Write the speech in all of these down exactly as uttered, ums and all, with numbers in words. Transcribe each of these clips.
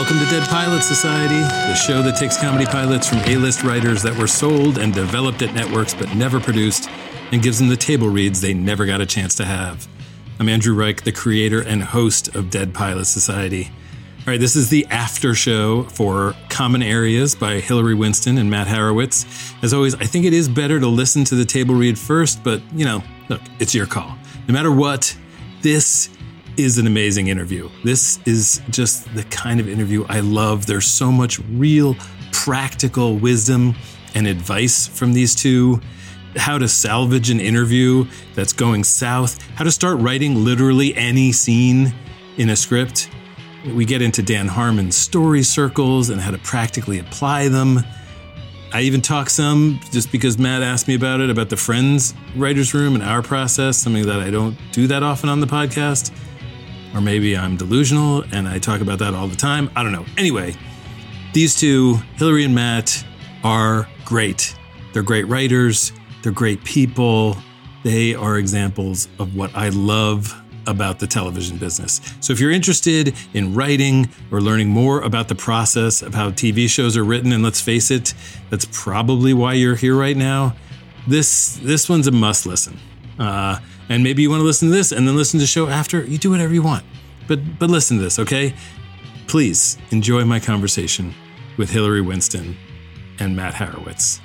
Welcome to Dead Pilot Society, the show that takes comedy pilots from A-list writers that were sold and developed at networks but never produced and gives them the table reads they never got a chance to have. I'm Andrew Reich, the creator and host of Dead Pilot Society. All right, this is the after show for Common Areas by Hillary Winston and Matt Harowitz. As always, I think it is better to listen to the table read first, but, you know, look, it's your call. No matter what, this is an amazing interview. This is just the kind of interview I love. There's so much real practical wisdom and advice from these two. How to salvage an interview that's going south. How to start writing literally any scene in a script. We get into Dan Harmon's story circles and how to practically apply them. I even talk some, just because Matt asked me about it, about the Friends writer's room and our process, something that I don't do that often on the podcast. Or maybe I'm delusional and I talk about that all the time. I don't know. Anyway, these two, Hillary and Matt, are great. They're great writers. They're great people. They are examples of what I love about the television business. So if you're interested in writing or learning more about the process of how T V shows are written, and let's face it, that's probably why you're here right now, this this one's a must listen. Uh, and maybe you want to listen to this and then listen to the show after. You do whatever you want. But but listen to this, okay? Please enjoy my conversation with Hillary Winston and Matt Harowitz.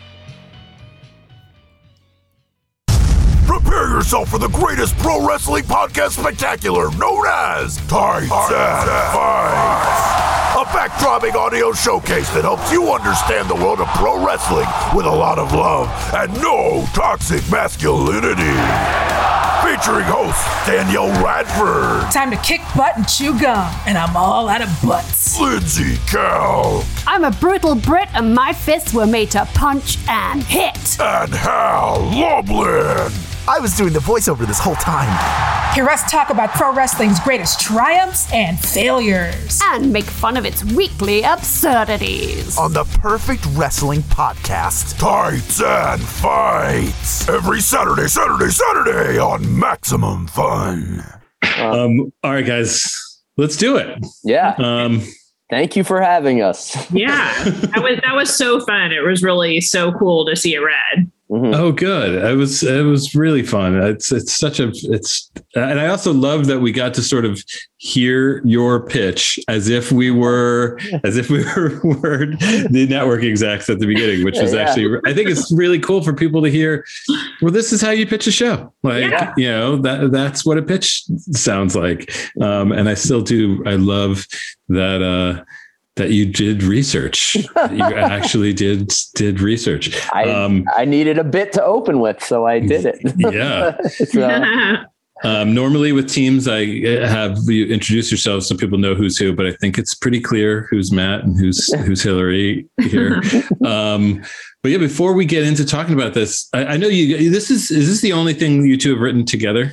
Prepare yourself for the greatest pro wrestling podcast spectacular known as Tights and Fights. A backdropping audio showcase that helps you understand the world of pro wrestling with a lot of love and no toxic masculinity. Featuring host Danielle Radford. Time to kick butt and chew gum, and I'm all out of butts. Lindsay Cal. I'm a brutal Brit, and my fists were made to punch and hit. And Hal Lublin. I was doing the voiceover this whole time. Hear us talk about pro wrestling's greatest triumphs and failures. And make fun of its weekly absurdities. On the Perfect Wrestling Podcast. Tights and Fights. Every Saturday, Saturday, Saturday on Maximum Fun. Um, all right, guys, let's do it. Yeah. Um, Thank you for having us. Yeah, that was that was so fun. It was really so cool to see it read. Mm-hmm. Oh, good. It was it was really fun. It's it's such a it's and I also love that we got to sort of hear your pitch as if we were as if we were, were the network execs at the beginning, which was yeah. actually I think it's really cool for people to hear. Well, this is how you pitch a show. Like yeah. you know that that's what a pitch sounds like. Um, and I still do. I love that. Uh, That you did research. You actually did did research. I um, I needed a bit to open with, so I did it. Yeah. so. um, normally with teams, I have you introduce yourselves so people know who's who, but I think it's pretty clear who's Matt and who's who's Hillary here. um, but yeah, before we get into talking about this, I, I know you. This is is this the only thing you two have written together?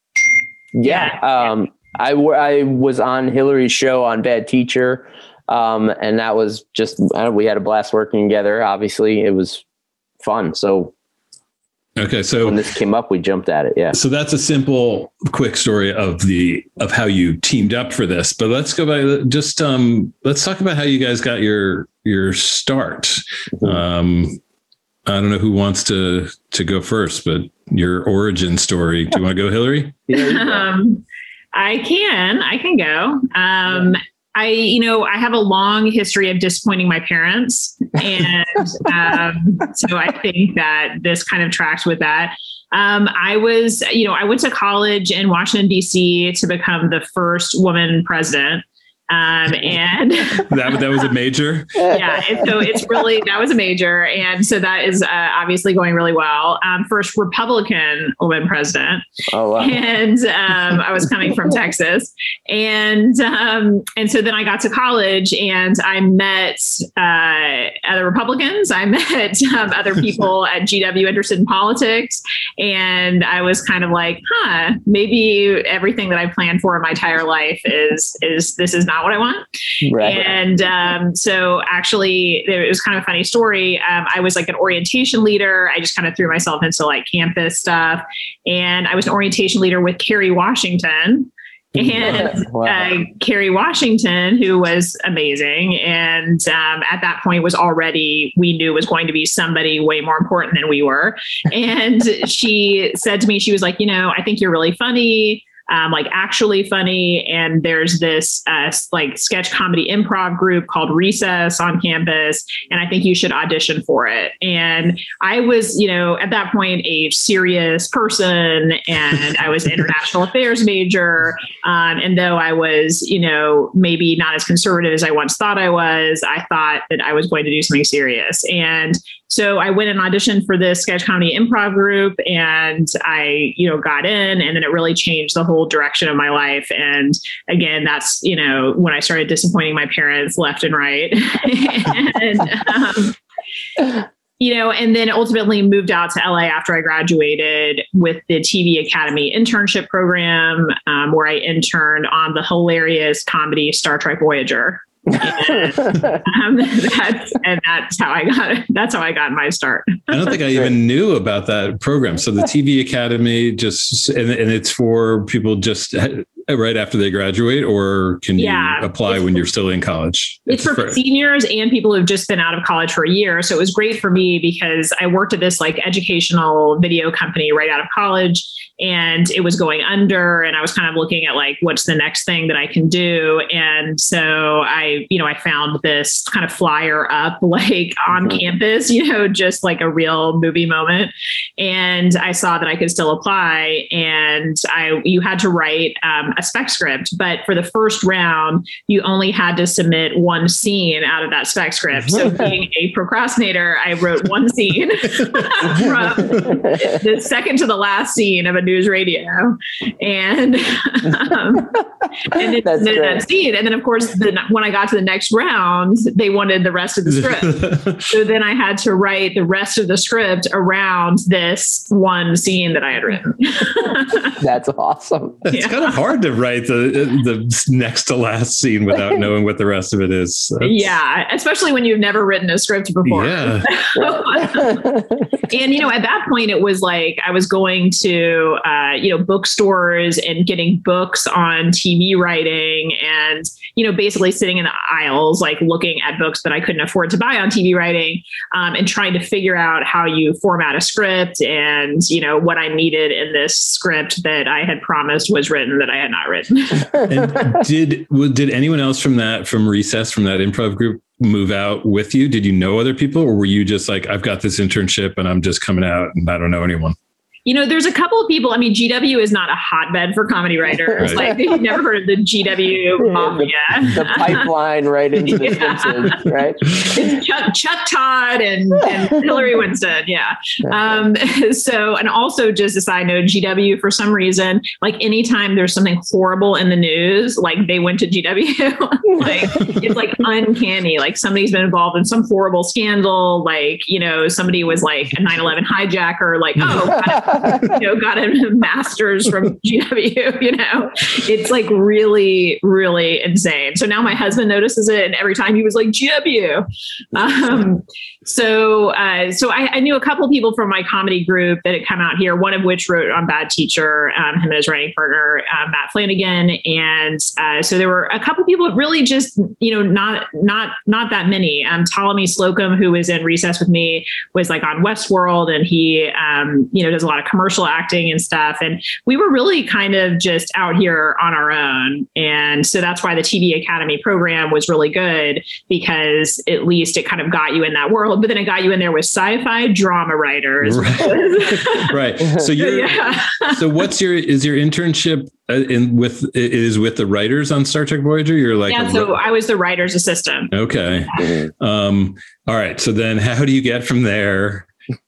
Yeah. Um, I I was on Hillary's show on Bad Teacher. Um, and that was just, we had a blast working together. Obviously it was fun. So, okay. So when this came up, we jumped at it. Yeah. So that's a simple, quick story of the, of how you teamed up for this, but let's go back. Just, um, let's talk about how you guys got your, your start. Mm-hmm. Um, I don't know who wants to, to go first, but your origin story. Do you want to go, Hillary? um, I can, I can go. Um, yeah. I, you know, I have a long history of disappointing my parents. And um, so I think that this kind of tracks with that. Um, I was, you know, I went to college in Washington, D C to become the first woman president. Um, and that, that was a major. Yeah. And so it's really, that was a major. And so that is uh, obviously going really well. Um, first Republican woman president. Oh, wow. And um, I was coming from Texas. And um, and so then I got to college and I met uh, other Republicans. I met um, other people at G W interested in politics. And I was kind of like, huh, maybe everything that I planned for in my entire life is, is this is not what I want. Right. And um, so actually it was kind of a funny story. Um, I was like an orientation leader. I just kind of threw myself into like campus stuff. And I was an orientation leader with Kerry Washington. And wow. uh, Kerry Washington, who was amazing, and um, at that point was already, we knew was going to be somebody way more important than we were. And she said to me, she was like, you know, I think you're really funny. Um, like actually funny. And there's this uh, like sketch comedy improv group called Recess on campus. And I think you should audition for it. And I was, you know, at that point, a serious person, and I was an international affairs major. Um, and though I was, you know, maybe not as conservative as I once thought I was, I thought that I was going to do something serious. And so I went and auditioned for this sketch comedy improv group, and I, you know, got in, and then it really changed the whole direction of my life. And again, that's, you know, when I started disappointing my parents left and right. and, um, you know, and then ultimately moved out to L A after I graduated with the T V Academy internship program, um, where I interned on the hilarious comedy Star Trek Voyager. and, um, that's, and that's how I got it. That's how I got my start. I don't think I even knew about that program. So the T V Academy just, and, and it's for people just right after they graduate, or can you yeah, apply when you're still in college? It's, it's for, for seniors and people who've just been out of college for a year. So it was great for me because I worked at this like educational video company right out of college, and it was going under, and I was kind of looking at like, what's the next thing that I can do? And so I, you know, I found this kind of flyer up like on mm-hmm. campus, you know, just like a real movie moment. And I saw that I could still apply, and I, you had to write um, a spec script, but for the first round, you only had to submit one scene out of that spec script. So being a procrastinator, I wrote one scene from the second to the last scene of a news radio, and um, and then submitted that scene. And then, of course, the, when I got to the next round, they wanted the rest of the script. So then I had to write the rest of the script around this one scene that I had written. That's awesome. It's yeah. kind of hard to write the the next to last scene without knowing what the rest of it is. That's... Yeah, especially when you've never written a script before. Yeah. And, you know, at that point, it was like I was going to, uh, you know, bookstores and getting books on T V writing, and, you know, basically sitting in the aisles, like looking at books that I couldn't afford to buy on T V writing, um, and trying to figure out how you format a script and, you know, what I needed in this script that I had promised was written that I had not written. And did, did anyone else from that, from Recess, from that improv group, move out with you? Did you know other people, or were you just like, I've got this internship and I'm just coming out and I don't know anyone? You know, there's a couple of people. I mean, G W is not a hotbed for comedy writers. Right. Like, you've never heard of the G W mafia. The, the pipeline right into the yeah. Simpsons, right? It's Chuck, Chuck Todd and, and Hillary Winston. Yeah. Um, so, and also just a side note, G W, for some reason, like anytime there's something horrible in the news, like they went to G W. Like, it's like uncanny. Like somebody's been involved in some horrible scandal. Like, you know, somebody was like a nine eleven hijacker. Like, oh, you know, got a master's from G W, you know, it's like really, really insane. So now my husband notices it, and every time he was like, G W. Um, so, uh, so I, I knew a couple of people from my comedy group that had come out here, one of which wrote on Bad Teacher, um, him and his writing partner, uh, Matt Flanagan. And uh, so there were a couple of people that really just, you know, not, not, not that many. Um, Ptolemy Slocum, who was in Recess with me, was like on Westworld, and he, um, you know, does a lot of commercial acting and stuff. And we were really kind of just out here on our own. And so that's why the T V Academy program was really good, because at least it kind of got you in that world, but then it got you in there with sci-fi drama writers. Right. Right. So you're, yeah. so what's your, is your internship in with, is with the writers on Star Trek Voyager? You're like, yeah, so I was the writer's assistant. Okay. Um, all right. So then how do you get from there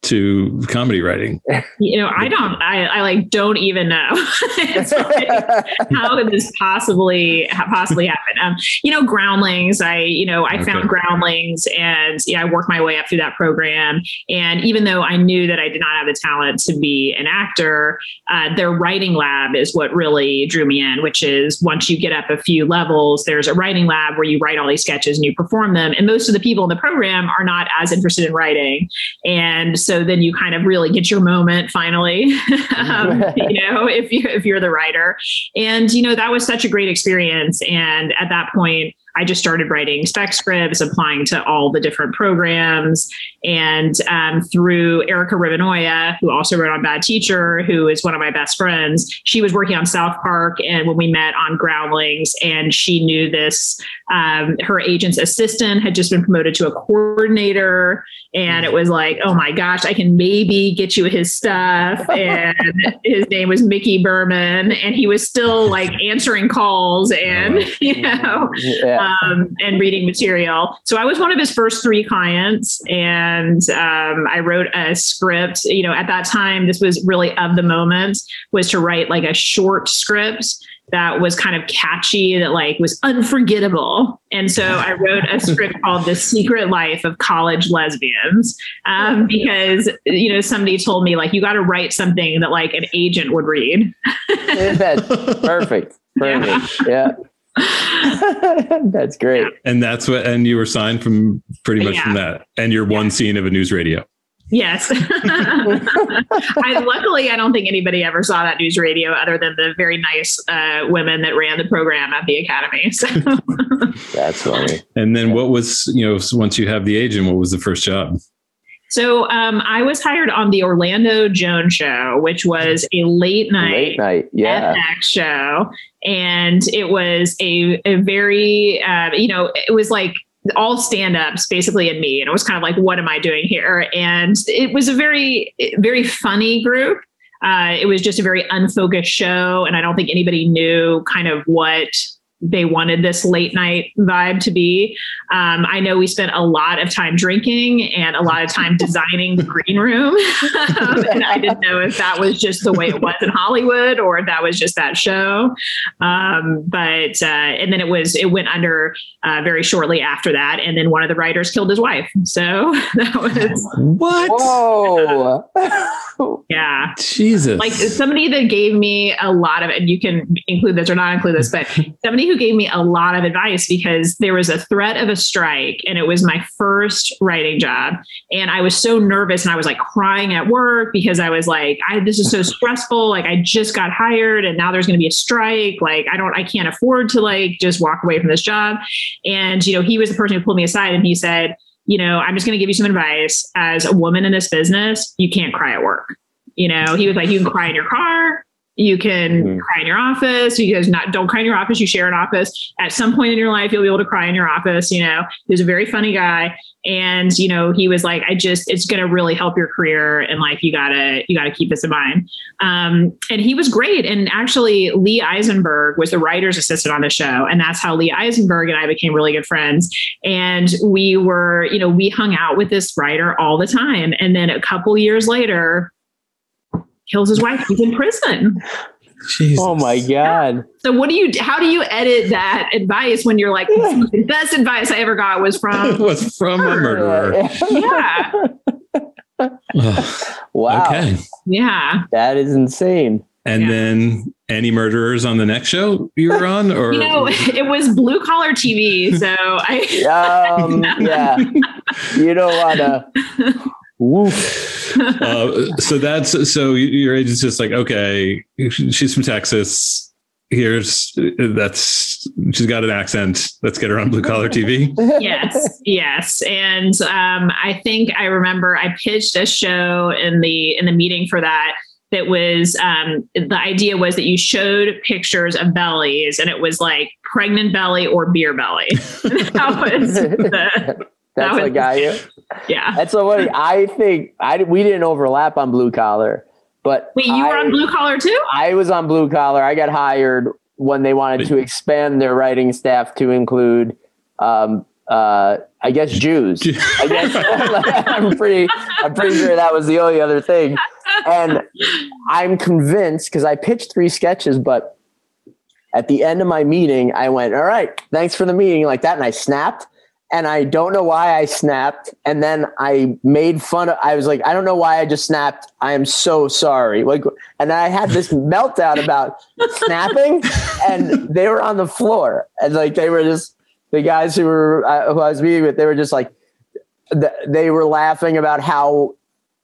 to comedy writing? You know, I don't, I, I like, don't even know. It's like, how could this possibly, possibly happen? Um, you know, Groundlings, I, you know, I okay. found Groundlings, and yeah, I worked my way up through that program. And even though I knew that I did not have the talent to be an actor, uh, their writing lab is what really drew me in, which is once you get up a few levels, there's a writing lab where you write all these sketches and you perform them. And most of the people in the program are not as interested in writing. And And so then you kind of really get your moment finally, um, you know, if you, if you're the writer. And, you know, that was such a great experience. And at that point, I just started writing spec scripts, applying to all the different programs. And um, through Erica Rivenoya, who also wrote on Bad Teacher, who is one of my best friends, she was working on South Park. And when we met on Groundlings, and she knew this, um, her agent's assistant had just been promoted to a coordinator. And it was like, oh my gosh, I can maybe get you his stuff. And his name was Mickey Berman. And he was still like answering calls and, you know, Yeah. Um, and reading material. So I was one of his first three clients, and um, I wrote a script. You know, at that time, this was really of the moment, was to write like a short script that was kind of catchy, that like was unforgettable. And so I wrote a script called The Secret Life of College Lesbians, um, because, you know, somebody told me like, you got to write something that like an agent would read. That's perfect. Perfect. Yeah. yeah. That's great. And that's what, and you were signed from pretty much Yeah. from that. And you're one scene of a news radio. Yes. I luckily, I don't think anybody ever saw that news radio other than the very nice uh, women that ran the program at the Academy. So. That's funny. And then what was, you know, once you have the agent, what was the first job? So um, I was hired on the Orlando Jones Show, which was a late night, Late night. Yeah. F X show. And it was a, a very, uh, you know, it was like all stand-ups basically and me. And it was kind of like, what am I doing here? And it was a very, very funny group. Uh, it was just a very unfocused show. And I don't think anybody knew kind of what they wanted this late night vibe to be. Um, I know we spent a lot of time drinking and a lot of time designing the green room. um, and I didn't know if that was just the way it was in Hollywood or if that was just that show. Um, but, uh, and then it was, it went under uh, very shortly after that. And then one of the writers killed his wife. So that was. What? Whoa. Yeah. Jesus. Like somebody that gave me a lot of, and you can include this or not include this, but somebody who gave me a lot of advice because there was a threat of a strike and it was my first writing job. And I was so nervous and I was like crying at work because I was like, I, this is so stressful. Like I just got hired and now there's going to be a strike. Like I don't, I can't afford to like just walk away from this job. And, you know, he was the person who pulled me aside and he said, you know, I'm just going to give you some advice. As a woman in this business, you can't cry at work. You know, he was like, you can cry in your car. You can mm-hmm. cry in your office. You guys not don't cry in your office. You share an office. At some point in your life, you'll be able to cry in your office. You know, he was a very funny guy. And, you know, he was like, I just, it's going to really help your career. And like, you gotta, you gotta keep this in mind. Um, and he was great. And actually Lee Eisenberg was the writer's assistant on the show. And that's how Lee Eisenberg and I became really good friends. And we were, you know, we hung out with this writer all the time. And then a couple years later, kills his wife. He's in prison. Jesus. Oh my God. So what do you, how do you edit that advice when you're like, the best advice I ever got was from, it was from a murderer. yeah. Wow. Okay. Yeah. That is insane. And Yeah. then any murderers on the next show you were on, or You know, it was blue collar T V. So I, Um, yeah. You don't want to. Woof. uh, so that's so your agent's just like, okay, she's from Texas. Here's that's she's got an accent. Let's get her on blue collar T V. yes, yes. And um, I think I remember I pitched a show in the in the meeting for that. That was um, the idea was that you showed pictures of bellies, and it was like pregnant belly or beer belly. that was the, That's that was, what got you. Yeah. That's so funny. I think I we didn't overlap on blue collar, but Wait, you I, were on blue collar too? I was on blue collar. I got hired when they wanted to expand their writing staff to include, um, uh, I guess Jews. I guess I'm pretty. I'm pretty sure that was the only other thing. And I'm convinced because I pitched three sketches, but at the end of my meeting, I went, "All right, thanks for the meeting," like that, and I snapped. And I don't know why I snapped. And then I made fun of, I was like, I don't know why I just snapped. I am so sorry. Like, and I had this meltdown about snapping, and they were on the floor. And like, they were just, the guys who were, uh, who I was meeting with, they were just like, th- they were laughing about how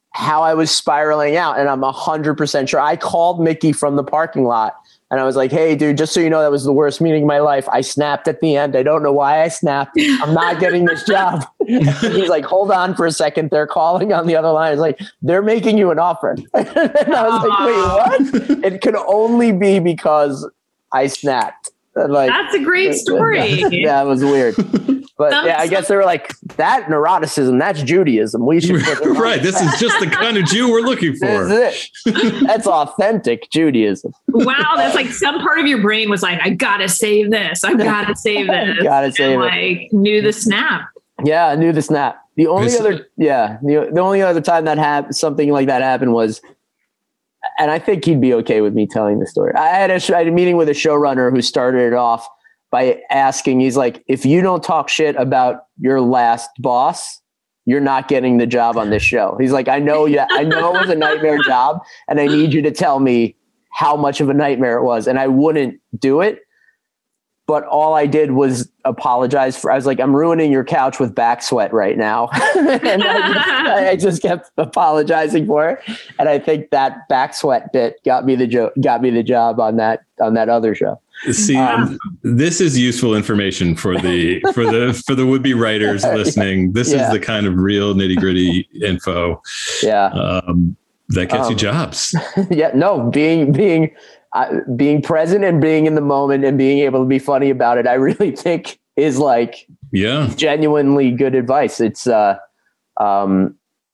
how I was spiraling out. And I'm a hundred percent sure I called Mickey from the parking lot and I was like, hey dude, just so you know, that was the worst meeting of my life. I snapped at the end. I don't know why I snapped. I'm not getting this job. He's like, hold on for a second. They're calling on the other line. It's like, they're making you an offer. And I was like, wait, what? It could only be because I snapped. Like, that's a great story. Yeah, it was weird. But some, yeah, I guess they were like, that neuroticism, that's Judaism. We should put it right. This is just the kind of Jew we're looking for. This is it. That's authentic Judaism. Wow, that's like some part of your brain was like, I gotta save this. I gotta save this. gotta save and, it. Like knew the snap. Yeah, I knew the snap. The only other, yeah, the, the only other time that happened, something like that happened was, and I think he'd be okay with me telling the story. I had a, I had a meeting with a showrunner who started it off by asking, he's like, if you don't talk shit about your last boss, you're not getting the job on this show. He's like, I know you, I know it was a nightmare job and I need you to tell me how much of a nightmare it was. And I wouldn't do it. But all I did was apologize for, I was like, I'm ruining your couch with back sweat right now. And I just, I just kept apologizing for it. And I think that back sweat bit got me the jo- got me the job on that, on that other show. See, um, this is useful information for the, for the, for the would-be writers listening. This yeah. is the kind of real nitty gritty info. Yeah. Um, that gets um, you jobs. Yeah, no, being, being, Uh, being present and being in the moment and being able to be funny about it, I really think is like yeah, genuinely good advice. It's uh, um,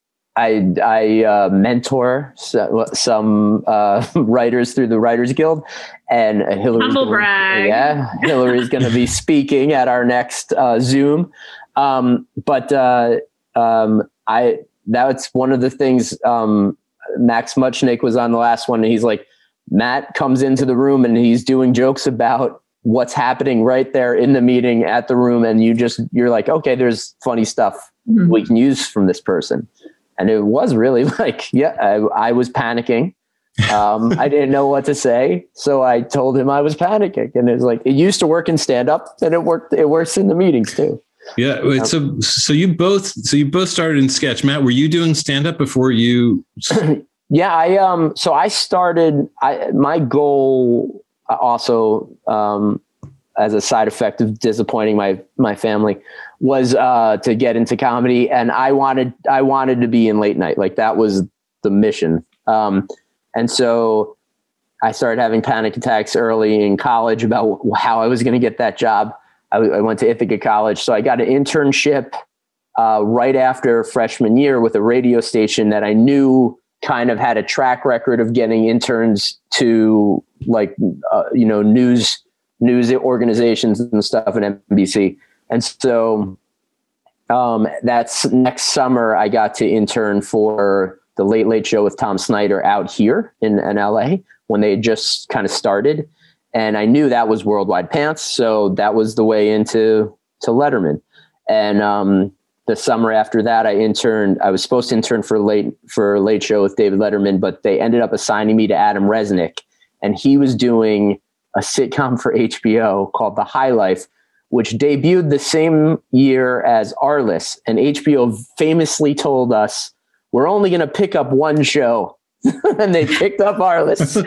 I I uh, mentor so, some uh, writers through the Writers Guild, and Hillary's humble gonna, brag. Yeah, Hillary's going to be speaking at our next uh, Zoom. Um, but uh, um, I that's one of the things. Um, Max Muchnick was on the last one, and he's like, Matt comes into the room and he's doing jokes about what's happening right there in the meeting at the room. And you just, you're like, okay, there's funny stuff mm-hmm. we can use from this person. And it was really like, yeah, I, I was panicking. Um, I didn't know what to say. So I told him I was panicking, and it was like, it used to work in stand up and it worked. It works in the meetings too. Yeah. Wait, so, so you both, so you both started in sketch. Matt, were you doing stand up before you? Yeah, I um. So I started. I my goal also, um, as a side effect of disappointing my my family, was uh to get into comedy, and I wanted I wanted to be in late night. Like that was the mission. Um, and so I started having panic attacks early in college about how I was going to get that job. I, I went to Ithaca College, so I got an internship uh, right after freshman year with a radio station that I knew kind of had a track record of getting interns to like, uh, you know, news, news organizations and stuff in N B C. And so um, that's next summer I got to intern for the Late Late Show with Tom Snyder out here in, in L A when they had just kind of started. And I knew that was Worldwide Pants. So that was the way into, to Letterman. And, um, the summer after that, I interned. I was supposed to intern for late for Late Show with David Letterman, but they ended up assigning me to Adam Resnick, and he was doing a sitcom for H B O called The High Life, which debuted the same year as Arliss. And H B O famously told us, "We're only going to pick up one show," and they picked up Arliss. So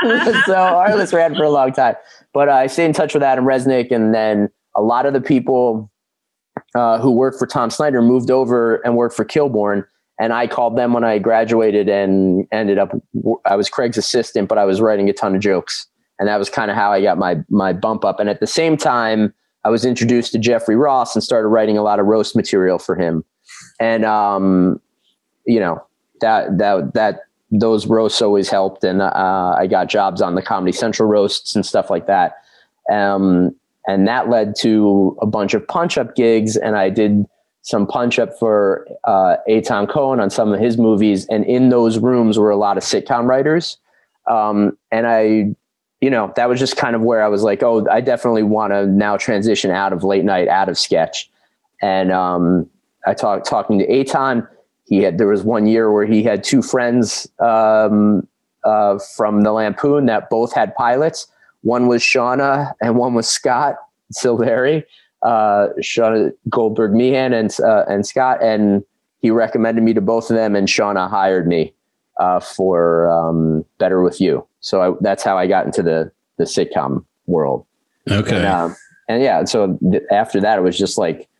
Arliss ran for a long time. But uh, I stayed in touch with Adam Resnick, and then a lot of the people Uh, who worked for Tom Snyder moved over and worked for Kilborn. And I called them when I graduated and ended up, I was Craig's assistant, but I was writing a ton of jokes. And that was kind of how I got my, my bump up. And at the same time, I was introduced to Jeffrey Ross and started writing a lot of roast material for him. And, um, you know, that, that, that, those roasts always helped. And uh, I got jobs on the Comedy Central roasts and stuff like that. Um, And that led to a bunch of punch-up gigs, and I did some punch-up for uh, Eitan Cohen on some of his movies. And in those rooms were a lot of sitcom writers. Um, and I, you know, that was just kind of where I was like, oh, I definitely want to now transition out of late night, out of sketch. And um, I talked talking to Eitan. He had there was one year where he had two friends um, uh, from the Lampoon that both had pilots. One was Shauna and one was Scott Silveri, uh, Shauna Goldberg Meehan and, uh, and Scott. And he recommended me to both of them, and Shauna hired me uh, for um, Better With You. So I, that's how I got into the the sitcom world. Okay. And, um, and yeah, so th- after that, it was just like,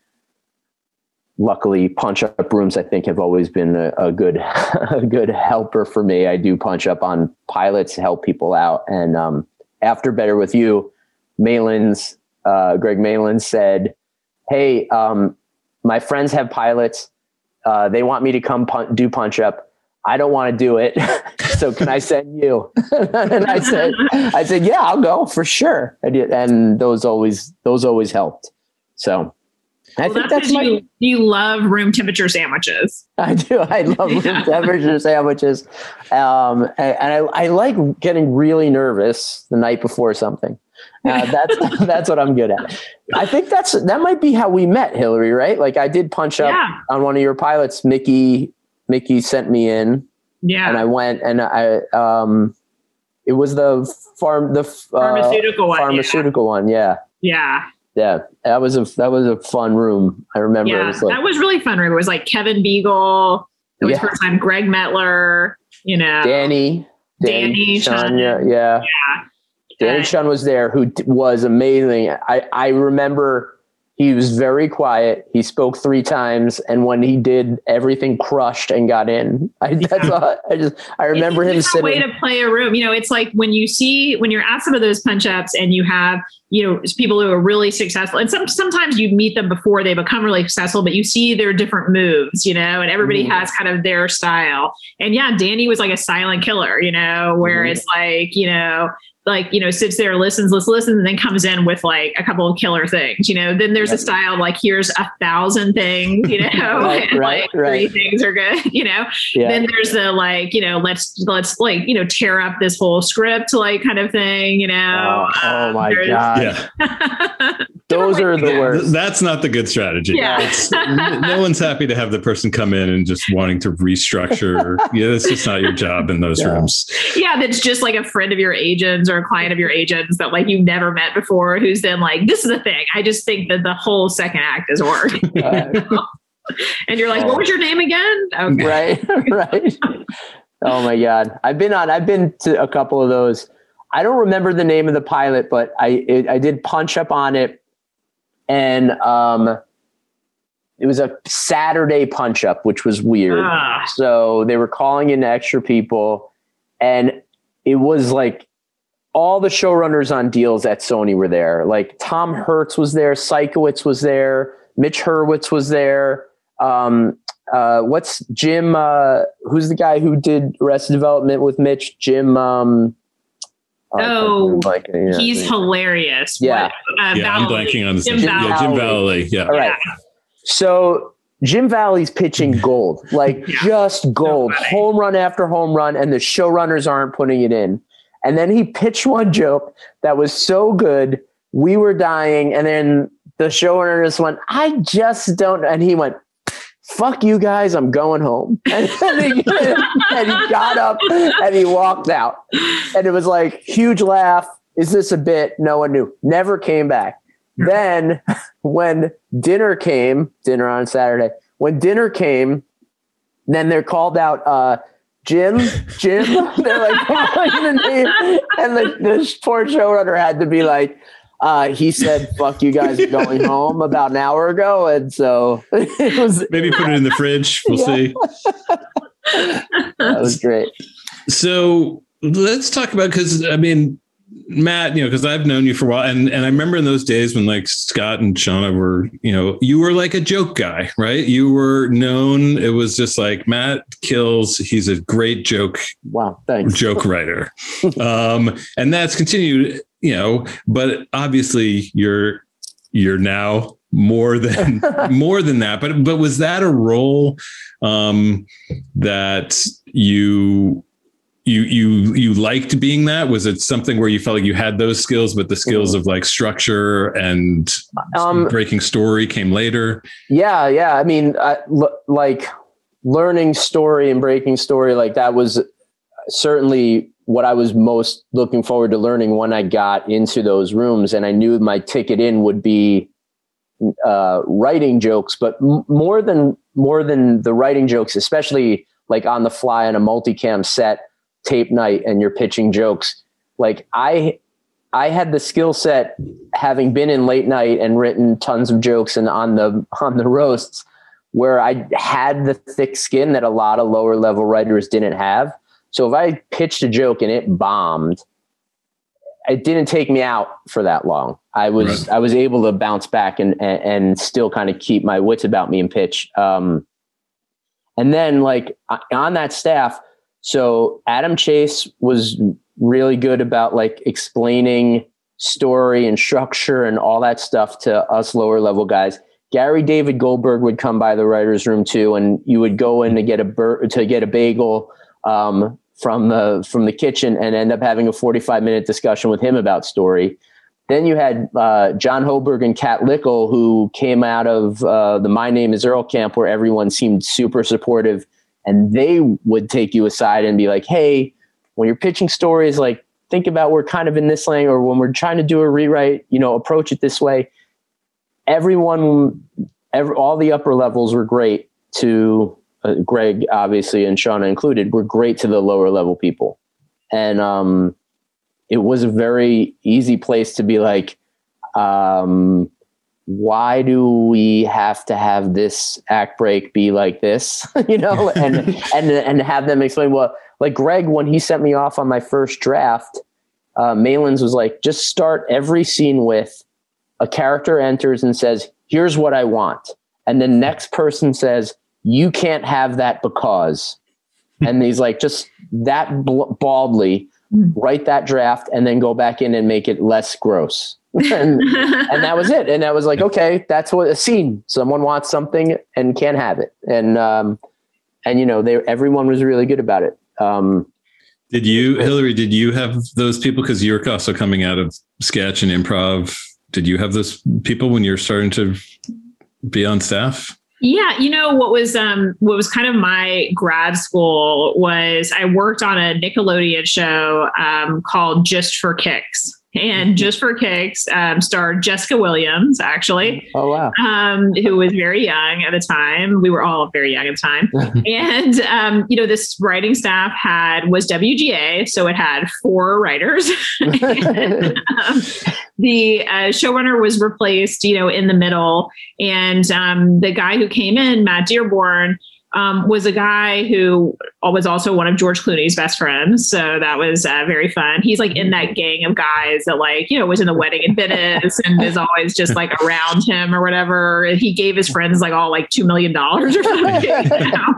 luckily, punch up rooms, I think, have always been a, a good a good helper for me. I do punch up on pilots to help people out. And um, after Better With You, Malin's, uh, Greg Malin said, hey, um, my friends have pilots. Uh, they want me to come pun- do punch up. I don't want to do it. So can I send you? And I said, I said, yeah, I'll go for sure. I did. And those always, those always helped. So I well, think that's, that's my, you, you love room temperature sandwiches. I do. I love room Yeah. temperature sandwiches. Um, and, and I, I like getting really nervous the night before something. Uh, that's, that's what I'm good at. I think that's, that might be how we met, Hillary, right? Like I did punch up Yeah. on one of your pilots. Mickey, Mickey sent me in. Yeah. And I went and I, um, it was the farm, the uh, Pharmaceutical one, pharmaceutical one. Yeah. Yeah. Yeah. That was a, that was a fun room. I remember Yeah. it was like, that was really fun room. It was like Kevin Beagle. It was Yeah. first time Greg Metler, you know, Danny, Danny, Sean, Sean. yeah. Yeah. Yeah. Danny Uh, Chun was there, who d- was amazing. I, I remember he was very quiet. He spoke three times, and when he did, everything crushed and got in. I, that's Yeah. all, I just I remember it's him a sitting. way to play a room. You know, it's like when you see when you're at some of those punch ups and you have, you know, people who are really successful, and some sometimes you meet them before they become really successful, but you see their different moves, you know, and everybody Mhm. has kind of their style. And yeah, Danny was like a silent killer, you know, where Mhm. it's like, you know, like, you know, sits there, listens, listens, listens, and then comes in with like a couple of killer things, you know. Then there's Yep. a style of like, here's a thousand things, you know, Right, and right, like right. three things are good, you know. Yeah. Then there's the like, you know, let's let's like, you know, tear up this whole script, like kind of thing, you know. Oh, oh Um, my there's- God. Yeah. Those are the Th- worst. That's not the good strategy. Yeah. It's, n- no one's happy to have the person come in and just wanting to restructure. Yeah, that's just not your job in those Yeah. rooms. Yeah, that's just like a friend of your agents or a client of your agents that like you've never met before, who's then like, this is the thing. I just think that the whole second act is work. Uh, And you're like, what was your name again? Okay. right, right. Oh my God. I've been on, I've been to a couple of those. I don't remember the name of the pilot, but I, it, I did punch up on it. And um, it was a Saturday punch up, which was weird. Ah. So they were calling in extra people, and it was like all the showrunners on deals at Sony were there. Like Tom Hertz was there, Sikowitz was there, Mitch Hurwitz was there. Um, uh, what's Jim? Uh, who's the guy who did Arrested Development with Mitch? Jim. Um, Oh, like, yeah, He's hilarious. Yeah. What, uh, Yeah, I'm Valley. blanking on the Jim name. Yeah, Jim Valley. Valley. Yeah. All right. So Jim Valley's pitching gold, like Yeah. just gold, funny. home run after home run, and the showrunners aren't putting it in. And then he pitched one joke that was so good, we were dying. And then the showrunners went, I just don't. And he went, fuck you guys, I'm going home. And, and, he, and he got up and he walked out. And it was like, huge laugh. Is this a bit? No one knew. Never came back. Then when dinner came, dinner on Saturday, when dinner came, then they're called out, uh, Jim, Jim. They're like calling the name. And the, the poor showrunner had to be like, uh, he said, fuck you guys, are going home about an hour ago. And so it was. Maybe put it in the fridge. We'll Yeah. see. That was great. So let's talk about, because I mean, Matt, you know, because I've known you for a while, and and I remember in those days when like Scott and Shauna were, you know, you were like a joke guy, right? You were known. It was just like Matt kills. He's a great joke Wow. Thanks. joke writer, um, and that's continued. You know, but obviously you're you're now more than more than that. But but was that a role um, that you? You you you liked being that? Was it something where you felt like you had those skills, but the skills of like structure and Um, breaking story came later? Yeah, yeah. I mean, I, l- like learning story and breaking story, like that was certainly what I was most looking forward to learning when I got into those rooms. And I knew my ticket in would be uh, writing jokes, but m- more than more than the writing jokes, especially like on the fly on a multicam set tape night and you're pitching jokes. Like I, I had the skill set, having been in late night and written tons of jokes and on the, on the roasts, where I had the thick skin that a lot of lower level writers didn't have. So if I pitched a joke and it bombed, it didn't take me out for that long. I was, right. I was able to bounce back and, and, and still kind of keep my wits about me and pitch. Um, and then like on that staff, so Adam Chase was really good about like explaining story and structure and all that stuff to us lower level guys. Gary David Goldberg would come by the writer's room too, and you would go in to get a bur- to get a bagel um, from the from the kitchen and end up having a forty-five minute discussion with him about story. Then you had uh, John Hoberg and Kat Lickle, who came out of uh, the My Name is Earl camp, where everyone seemed super supportive, and they would take you aside and be like, hey, when you're pitching stories, like think about we're kind of in this lane, or when we're trying to do a rewrite, you know, approach it this way. Everyone, every, all the upper levels were great to uh, Greg, obviously, and Shauna included, were great to the lower level people. And um, it was a very easy place to be like, um, why do we have to have this act break be like this? you know, and, and, and have them explain, well, like Greg, when he sent me off on my first draft, uh, Malin's was like, just start every scene with a character enters and says, here's what I want. And the next person says, you can't have that because, and he's like, just that bl- baldly write that draft and then go back in and make it less gross. and, and that was it. And that was like, okay, that's what a scene, someone wants something and can't have it. And, um, and you know, they, everyone was really good about it. Um, did you, Hillary, did you have those people? Cause you were also coming out of sketch and improv. Did you have those people when you're starting to be on staff? Yeah, you know what was um what was kind of my grad school was I worked on a Nickelodeon show um, called Just for Kicks. And Just for Kicks um, starred Jessica Williams, actually. Oh, wow. Um, who was very young at the time. We were all very young at the time. and, um, you know, this writing staff had was W G A. So it had four writers. and, um, the uh, showrunner was replaced, you know, in the middle. And um, the guy who came in, Matt Dearborn, Um, was a guy who was also one of George Clooney's best friends. So that was uh, very fun. He's like in that gang of guys that like, you know, was in the wedding and business and is always just like around him or whatever. He gave his friends like all like two million dollars or something. You know?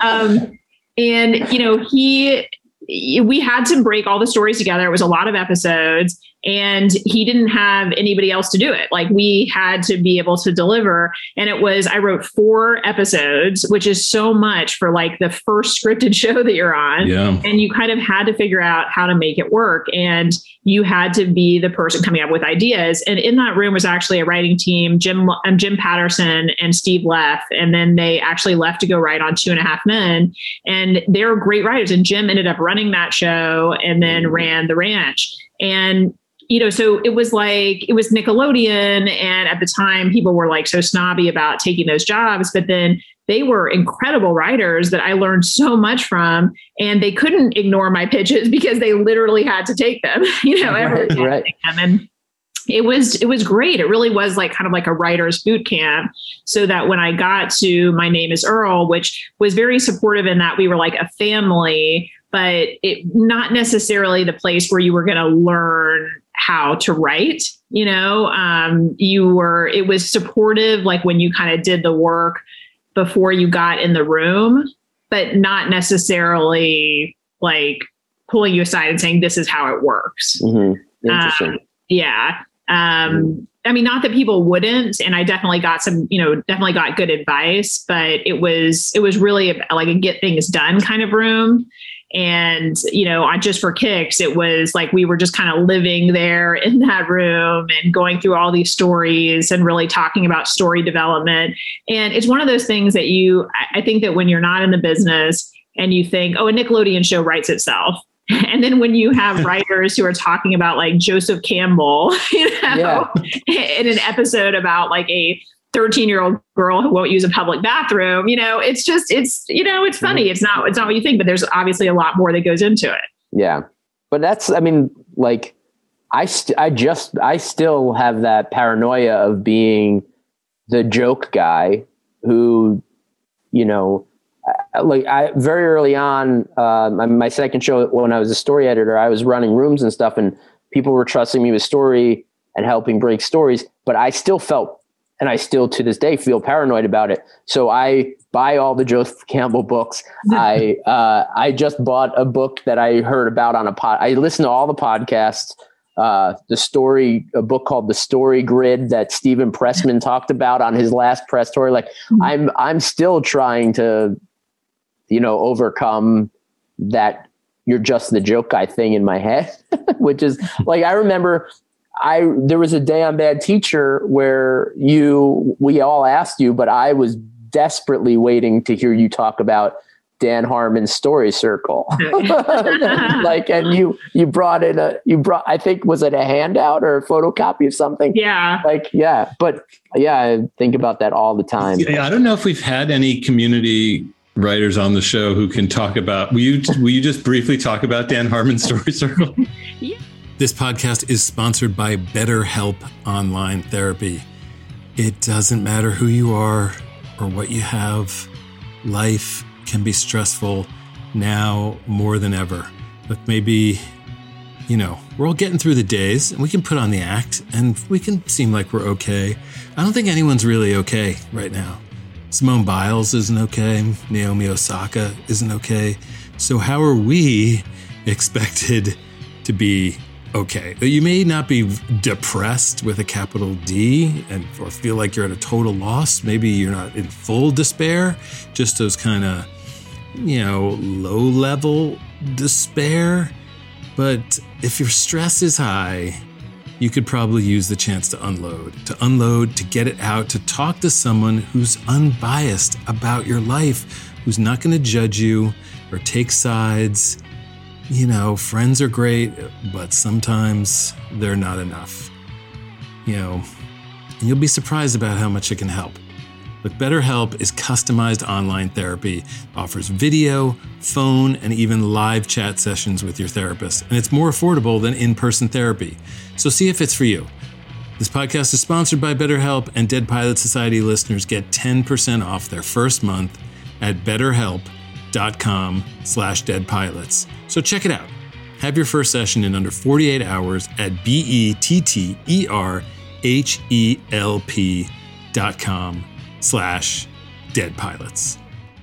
um, and, you know, he, we had to break all the stories together. It was a lot of episodes. And he didn't have anybody else to do it. Like we had to be able to deliver. And it was, I wrote four episodes, which is so much for like the first scripted show that you're on. Yeah. And you kind of had to figure out how to make it work. And you had to be the person coming up with ideas. And in that room was actually a writing team, Jim, um, Jim Patterson and Steve Leff. And then they actually left to go write on Two and a Half Men. And they were great writers. And Jim ended up running that show and then ran The Ranch. And you know, so it was like, it was Nickelodeon. And at the time, people were like so snobby about taking those jobs. But then they were incredible writers that I learned so much from. And they couldn't ignore my pitches because they literally had to take them, you know, every right, right. them. And it was, it was great. It really was like kind of like a writer's boot camp. So that when I got to My Name is Earl, which was very supportive in that we were like a family, but it not necessarily the place where you were going to learn how to write, you know, um, you were, it was supportive, like when you kind of did the work before you got in the room, but not necessarily like pulling you aside and saying, this is how it works. Mm-hmm. Interesting. Um, yeah. Um, I mean, not that people wouldn't, and I definitely got some, you know, definitely got good advice, but it was, it was really a, like a get things done kind of room. And, you know, on Just for Kicks, it was like we were just kind of living there in that room and going through all these stories and really talking about story development. And it's one of those things that you, I think that when you're not in the business and you think, oh, a Nickelodeon show writes itself. And then when you have writers who are talking about like Joseph Campbell, you know, yeah. in an episode about like a thirteen year old girl who won't use a public bathroom. You know, it's just, it's, you know, it's funny. It's not, it's not what you think, but there's obviously a lot more that goes into it. Yeah. But that's, I mean, like I, st- I just, I still have that paranoia of being the joke guy who, you know, like I very early on, uh, my, my second show, when I was a story editor, I was running rooms and stuff, and people were trusting me with story and helping break stories, but I still felt, and I still to this day feel paranoid about it. So I buy all the Joseph Campbell books. I, uh, I just bought a book that I heard about on a pod. I listened to all the podcasts, uh, the story, a book called The Story Grid that Stephen Pressman talked about on his last press tour. Like mm-hmm. I'm, I'm still trying to, you know, overcome that you're just the joke guy thing in my head, which is like, I remember I, there was a day on Bad Teacher where you, we all asked you, but I was desperately waiting to hear you talk about Dan Harmon's Story Circle. Like, and you, you brought in a, you brought, I think, was it a handout or a photocopy of something? Yeah. Like, yeah. But yeah, I think about that all the time. Yeah, I don't know if we've had any community writers on the show who can talk about, will you, will you just briefly talk about Dan Harmon's Story Circle? Yeah. This podcast is sponsored by BetterHelp Online Therapy. It doesn't matter who you are or what you have. Life can be stressful now more than ever. But maybe, you know, we're all getting through the days and we can put on the act and we can seem like we're okay. I don't think anyone's really okay right now. Simone Biles isn't okay. Naomi Osaka isn't okay. So how are we expected to be okay? You may not be depressed with a capital D and or feel like you're at a total loss. Maybe you're not in full despair, just those kind of, you know, low level despair. But if your stress is high, you could probably use the chance to unload, to unload, to get it out, to talk to someone who's unbiased about your life, who's not going to judge you or take sides. You know, friends are great, but sometimes they're not enough. You know, and you'll be surprised about how much it can help. But BetterHelp is customized online therapy, offers video, phone, and even live chat sessions with your therapist. And it's more affordable than in-person therapy. So see if it's for you. This podcast is sponsored by BetterHelp, and Dead Pilot Society listeners get ten percent off their first month at betterhelp.com slash deadpilots. So check it out. Have your first session in under forty-eight hours at B-E-T-T-E-R-H-E-L-P dot com slash dead pilots.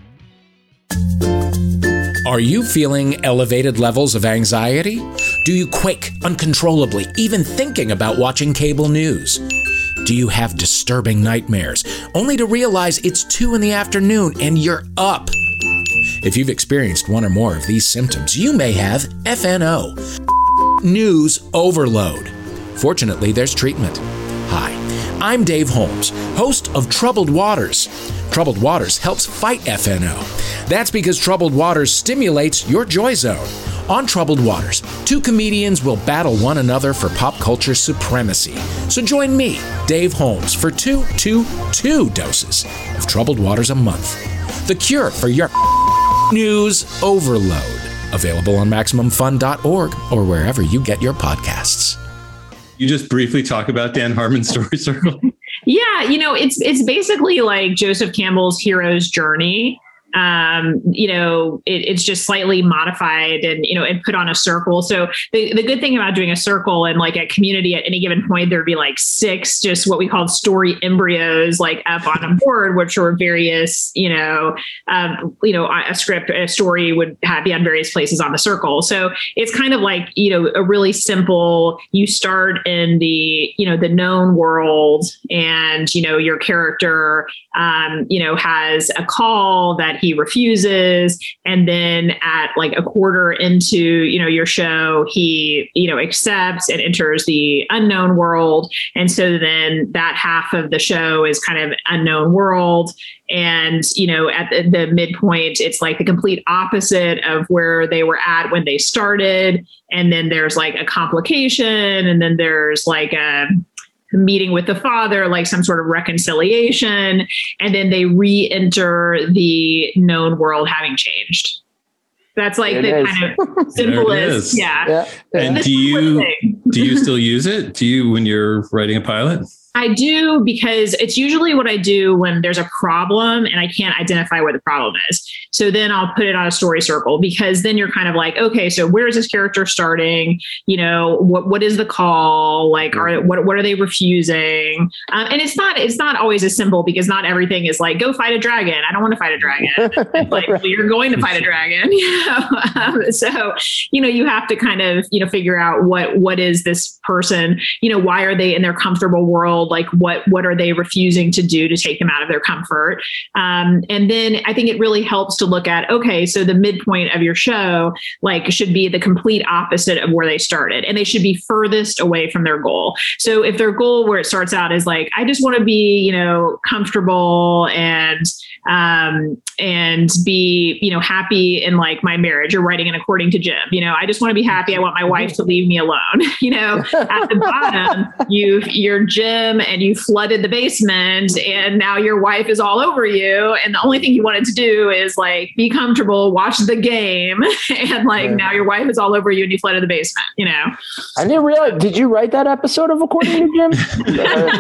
Are you feeling elevated levels of anxiety? Do you quake uncontrollably, even thinking about watching cable news? Do you have disturbing nightmares, only to realize it's two in the afternoon and you're up? If you've experienced one or more of these symptoms, you may have F N O, news overload. Fortunately, there's treatment. Hi, I'm Dave Holmes, host of Troubled Waters. Troubled Waters helps fight F N O. That's because Troubled Waters stimulates your joy zone. On Troubled Waters, two comedians will battle one another for pop culture supremacy. So join me, Dave Holmes, for two, two, two doses of Troubled Waters a month. The cure for your news overload. Available on Maximum Fun dot org or wherever you get your podcasts. You just briefly talk about Dan Harmon's Story Circle? Yeah, you know, it's it's basically like Joseph Campbell's hero's journey. Um, you know, it, it's just slightly modified and, you know, and put on a circle. So the, the good thing about doing a circle and like a community at any given point, there'd be like six, just what we called story embryos, like up on a board, which are various, you know, um, you know, a script, a story would have be on various places on the circle. So it's kind of like, you know, a really simple, you start in the, you know, the known world and, you know, your character, um, you know, has a call that he refuses. And then at like a quarter into, you know, your show, he, you know, accepts and enters the unknown world. And so then that half of the show is kind of unknown world. And, you know, at the, the midpoint, it's like the complete opposite of where they were at when they started. And then there's like a complication. And then there's like a, meeting with the father, like some sort of reconciliation, and then they re-enter the known world having changed. That's like the is. kind of simplest. Yeah. yeah. And do you thing. do you still use it? Do you when you're writing a pilot? I do, because it's usually what I do when there's a problem and I can't identify where the problem is. So then I'll put it on a story circle, because then you're kind of like, okay, so where is this character starting? You know, what what is the call? Like, are what what are they refusing? Um, and it's not it's not always as simple, because not everything is like, go fight a dragon. I don't want to fight a dragon. It's like, well, you're going to fight a dragon. You know? um, so you know, you have to kind of you know figure out what what is this person? You know, why are they in their comfortable world? Like what, what are they refusing to do to take them out of their comfort? Um, and then I think it really helps to look at, okay, so the midpoint of your show, like should be the complete opposite of where they started, and they should be furthest away from their goal. So if their goal where it starts out is like, I just want to be, you know, comfortable and, um, and be, you know, happy in like my marriage, you're writing it according to Jim, you know, I just want to be happy. I want my wife to leave me alone. You know, at the bottom, you you're Jim, and you flooded the basement, and now your wife is all over you. And the only thing you wanted to do is like be comfortable, watch the game. And like yeah. now your wife is all over you and you flooded the basement, you know? I didn't realize, did you write that episode of According to Jim?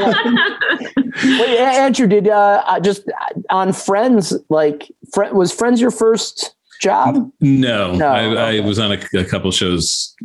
Wait, Andrew, did uh, just on Friends, like Fr- was Friends your first job? No, no I, okay. I was on a, a couple shows,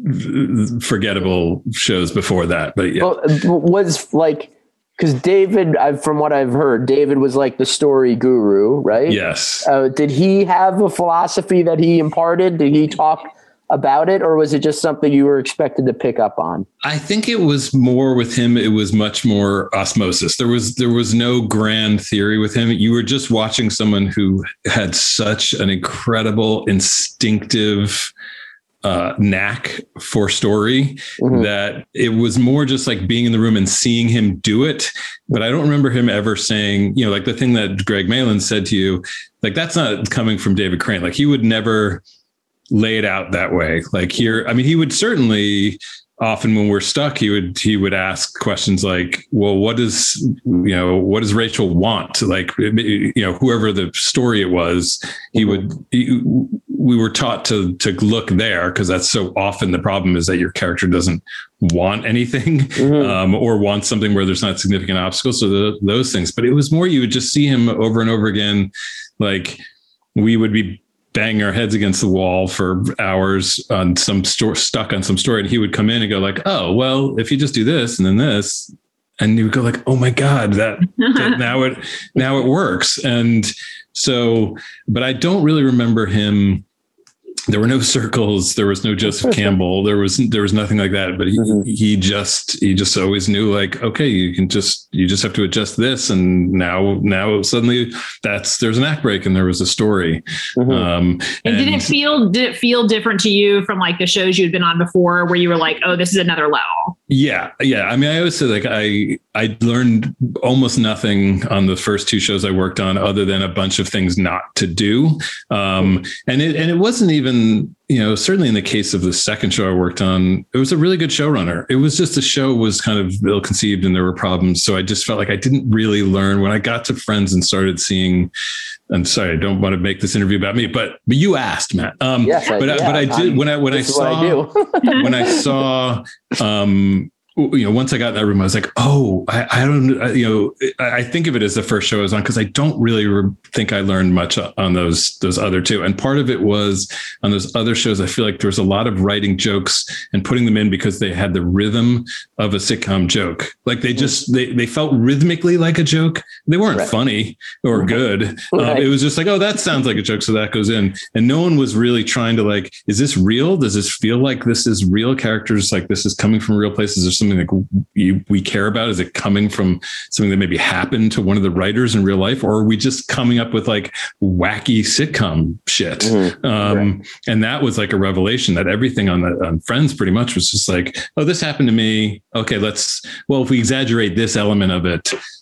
forgettable shows before that, but yeah. Well, was like, because David, I've, from what I've heard, David was like the story guru, right? Yes. Uh, did he have a philosophy that he imparted? Did he talk about it, or was it just something you were expected to pick up on? I think it was more with him. It was much more osmosis. There was there was no grand theory with him. You were just watching someone who had such an incredible, instinctive uh, knack for story mm-hmm. that it was more just like being in the room and seeing him do it. But I don't remember him ever saying, you know, like the thing that Greg Malin said to you, like that's not coming from David Crane. Like he would never lay it out that way. Like here, I mean, he would certainly often when we're stuck, he would, he would ask questions like, well, what does, you know, what does Rachel want? Like, you know, whoever the story it was, he would, he, we were taught to, to look there, because that's so often the problem is that your character doesn't want anything mm-hmm. um, or want something where there's not significant obstacles. So the, those things, but it was more, you would just see him over and over again. Like we would be banging our heads against the wall for hours on some store, stuck on some story. And he would come in and go like, oh, well, if you just do this and then this, and you would go like, oh my God, that, that now it, now it works. And so, but I don't really remember him. There were no circles. There was no Joseph Campbell. There was, there was nothing like that, but he, mm-hmm. he just, he just always knew like, okay, you can just, you just have to adjust this. And now, now suddenly that's, there's an act break and there was a story. Mm-hmm. Um, and, and did it feel, did it feel different to you from like the shows you'd been on before where you were like, oh, this is another level? Yeah. Yeah. I mean, I always say like, I, I learned almost nothing on the first two shows I worked on other than a bunch of things not to do. Um, and it, and it wasn't even, you know, certainly in the case of the second show I worked on, it was a really good showrunner. It was just the show was kind of ill-conceived and there were problems. So I just felt like I didn't really learn when I got to Friends and started seeing, I'm sorry, I don't want to make this interview about me, but, but you asked, Matt. Um, yes, I, but, yeah, I, but I did, I'm, when I, when I saw, I when I saw, um, you know, once I got in that room, I was like, oh, I, I don't, I, you know, I, I think of it as the first show I was on because I don't really re- think I learned much on those, those other two. And part of it was on those other shows, I feel like there was a lot of writing jokes and putting them in because they had the rhythm of a sitcom joke. Like they just, they, they felt rhythmically like a joke. They weren't right. funny or good. Right. Um, it was just like, oh, that sounds like a joke. So that goes in. And no one was really trying to like, is this real? Does this feel like this is real characters? Like this is coming from real places or something like we, we care about? Is it coming from something that maybe happened to one of the writers in real life? Or are we just coming up with like wacky sitcom shit? Mm-hmm. Um, right. And that was like a revelation that everything on the on Friends pretty much was just like, oh, this happened to me. Okay, let's, well, if we exaggerate this element of it,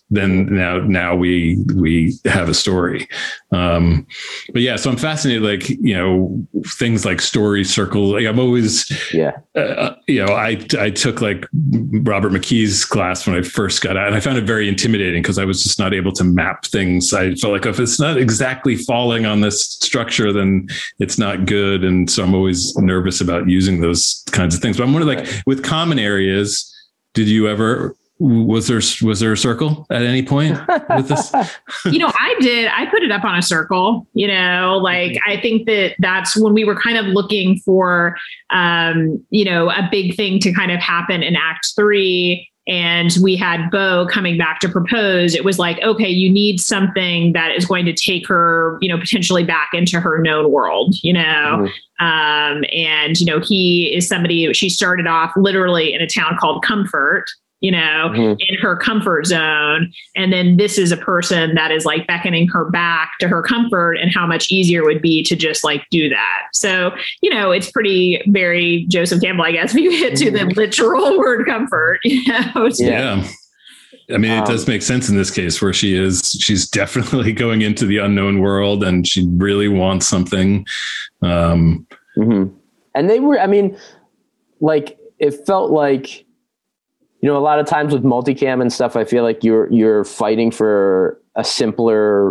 then now now we we have a story. Um, but yeah, so I'm fascinated, like, you know, things like story circle. Like I'm always, yeah, uh, you know, I I took like Robert McKee's class when I first got out, and I found it very intimidating because I was just not able to map things. I felt like if it's not exactly falling on this structure, then it's not good, and so I'm always nervous about using those kinds of things. But I'm wondering, like, with common areas, did you ever? Was there was there a circle at any point with this? You know, I did. I put it up on a circle. You know, like I think that that's when we were kind of looking for, um, you know, a big thing to kind of happen in Act Three. And we had Bo coming back to propose. It was like, okay, you need something that is going to take her, you know, potentially back into her known world, you know. Mm-hmm. Um, and, you know, he is somebody, she started off literally in a town called Comfort, you know, mm-hmm. in her comfort zone. And then this is a person that is like beckoning her back to her comfort, and how much easier it would be to just like do that. So, you know, it's pretty very Joseph Campbell, I guess, if you get to the literal word comfort, you know. So. Yeah. I mean, it does make sense in this case where she is, she's definitely going into the unknown world and she really wants something. Um, mm-hmm. And they were, I mean, like, it felt like, you know, a lot of times with multicam and stuff, I feel like you're you're fighting for a simpler,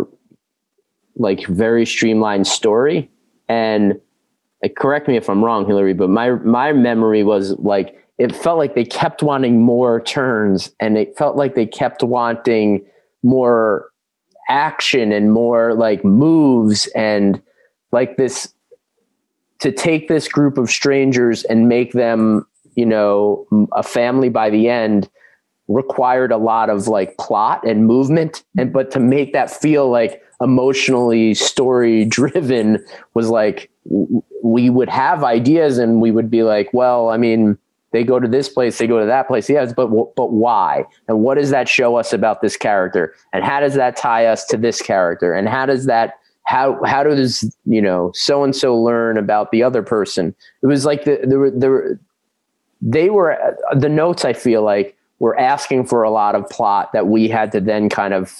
like very streamlined story. And like, correct me if I'm wrong, Hillary, but my my memory was like, it felt like they kept wanting more turns, and it felt like they kept wanting more action and more like moves, and like this, to take this group of strangers and make them, you know, a family by the end required a lot of like plot and movement. And, but to make that feel like emotionally story driven was like, w- we would have ideas and we would be like, well, I mean, they go to this place, they go to that place. Yes, but, but why? And what does that show us about this character? And how does that tie us to this character? And how does that, how, how does, you know, so-and-so learn about the other person? It was like the, there were, there were, they were, the notes, I feel like, were asking for a lot of plot that we had to then kind of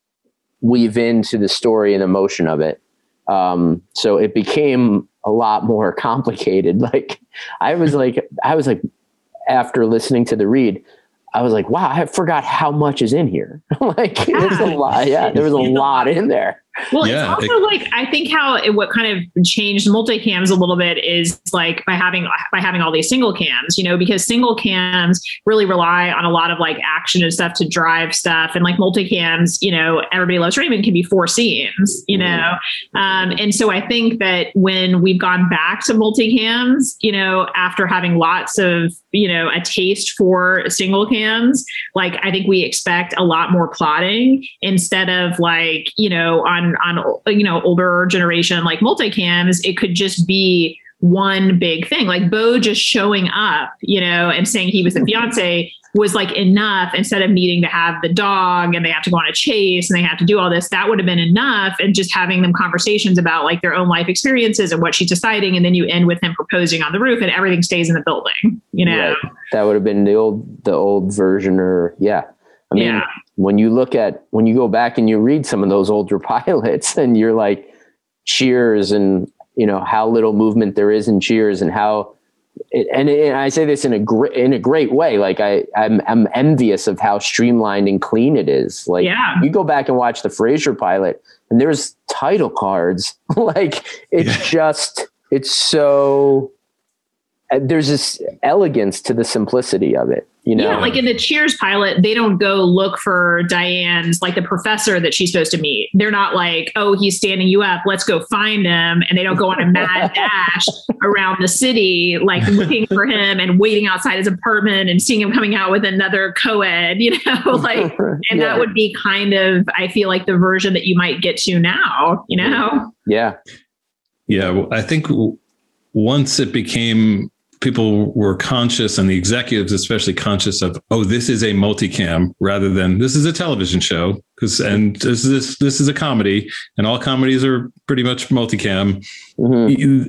weave into the story and emotion of it. Um, so it became a lot more complicated. Like I was like, I was like, after listening to the read, I was like, wow, I forgot how much is in here. Like yeah. There's a lot. Yeah, there was a lot in there. Well, yeah, it's also it, like, I think how it, what kind of changed multicams a little bit is like by having, by having all these single cams, you know, because single cams really rely on a lot of like action and stuff to drive stuff. And like multicams, you know, Everybody Loves Raymond can be four scenes, you know? Um, and so I think that when we've gone back to multicams, you know, after having lots of, you know, a taste for single cams, like I think we expect a lot more plotting instead of like, you know, on on, you know, older generation, like multicams, it could just be one big thing. Like Bo just showing up, you know, and saying he was the fiance was like enough, instead of needing to have the dog and they have to go on a chase and they have to do all this. That would have been enough. And just having them conversations about like their own life experiences and what she's deciding. And then you end with him proposing on the roof and everything stays in the building, you know. Right. That would have been the old, the old version, or yeah. I mean, yeah. when you look at, when you go back and you read some of those older pilots and you're like Cheers, and, you know, how little movement there is in Cheers, and how, it, and, and I say this in a great, in a great way. Like I, I'm, I'm envious of how streamlined and clean it is. Like yeah. you go back and watch the Frasier pilot and there's title cards. Like it's yeah. just, it's so, there's this elegance to the simplicity of it. You know? Yeah, like in the Cheers pilot, they don't go look for Diane's, like the professor that she's supposed to meet. They're not like, oh, he's standing you up, let's go find him. And they don't go on a mad dash around the city, like looking for him and waiting outside his apartment and seeing him coming out with another co-ed, you know, like, and yeah. that would be kind of, I feel like the version that you might get to now, you know? Yeah. Yeah. Well, I think once it became, people were conscious, and the executives especially conscious of, oh, this is a multicam rather than this is a television show, because and this is this is a comedy, and all comedies are pretty much multicam.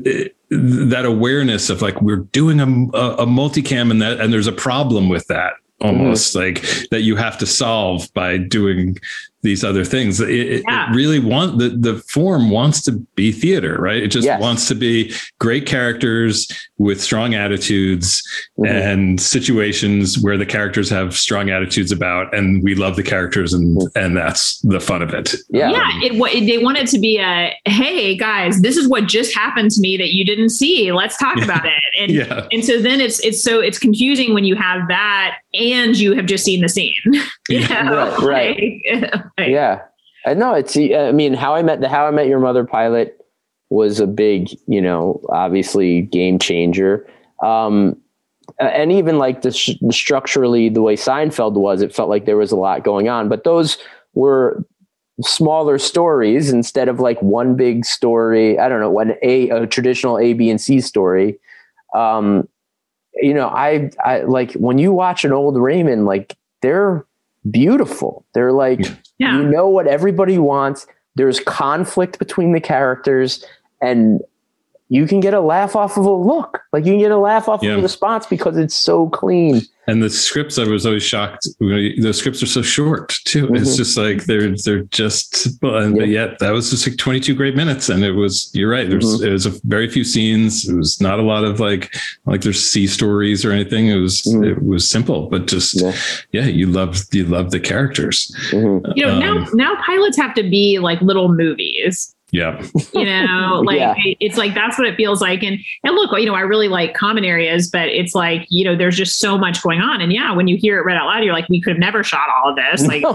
Mm-hmm. That awareness of like, we're doing a, a multicam, and that, and there's a problem with that. almost mm-hmm. like that you have to solve by doing these other things. It, yeah. it really want the, the form wants to be theater, right? It just yes. wants to be great characters with strong attitudes mm-hmm. and situations where the characters have strong attitudes about, and we love the characters, and mm-hmm. and that's the fun of it. Yeah, yeah. It, it, they want it to be a, hey guys, this is what just happened to me that you didn't see. Let's talk yeah. about it. And yeah. and so then it's it's so it's confusing when you have that and you have just seen the scene. You know? Right. Right. Like, yeah. I know it's, I mean, how I met the, How I Met Your Mother pilot was a big, you know, obviously game changer. Um, and even like the, the structurally, the way Seinfeld was, it felt like there was a lot going on, but those were smaller stories instead of like one big story. I don't know, one a, a traditional A, B, and C story. Um, you know, I, I like when you watch an old Raymond, like they're beautiful. They're like, yeah. you know what everybody wants. There's conflict between the characters, and you can get a laugh off of a look. Like you can get a laugh off yeah. of a response because it's so clean. And the scripts, I was always shocked. The scripts are so short too. Mm-hmm. It's just like they're they're just. But yeah. yet that was just like twenty-two great minutes, and it was. You're right. There was, mm-hmm. it was a very few scenes. It was not a lot of like like there's C stories or anything. It was mm-hmm. it was simple, but just yeah. yeah, you love you love the characters. Mm-hmm. You know, um, now now pilots have to be like little movies. Yeah. You know, like yeah. it's like, that's what it feels like. And, and look, you know, I really like common areas, but it's like, you know, there's just so much going on. And yeah, when you hear it read out loud, you're like, we could have never shot all of this. Like,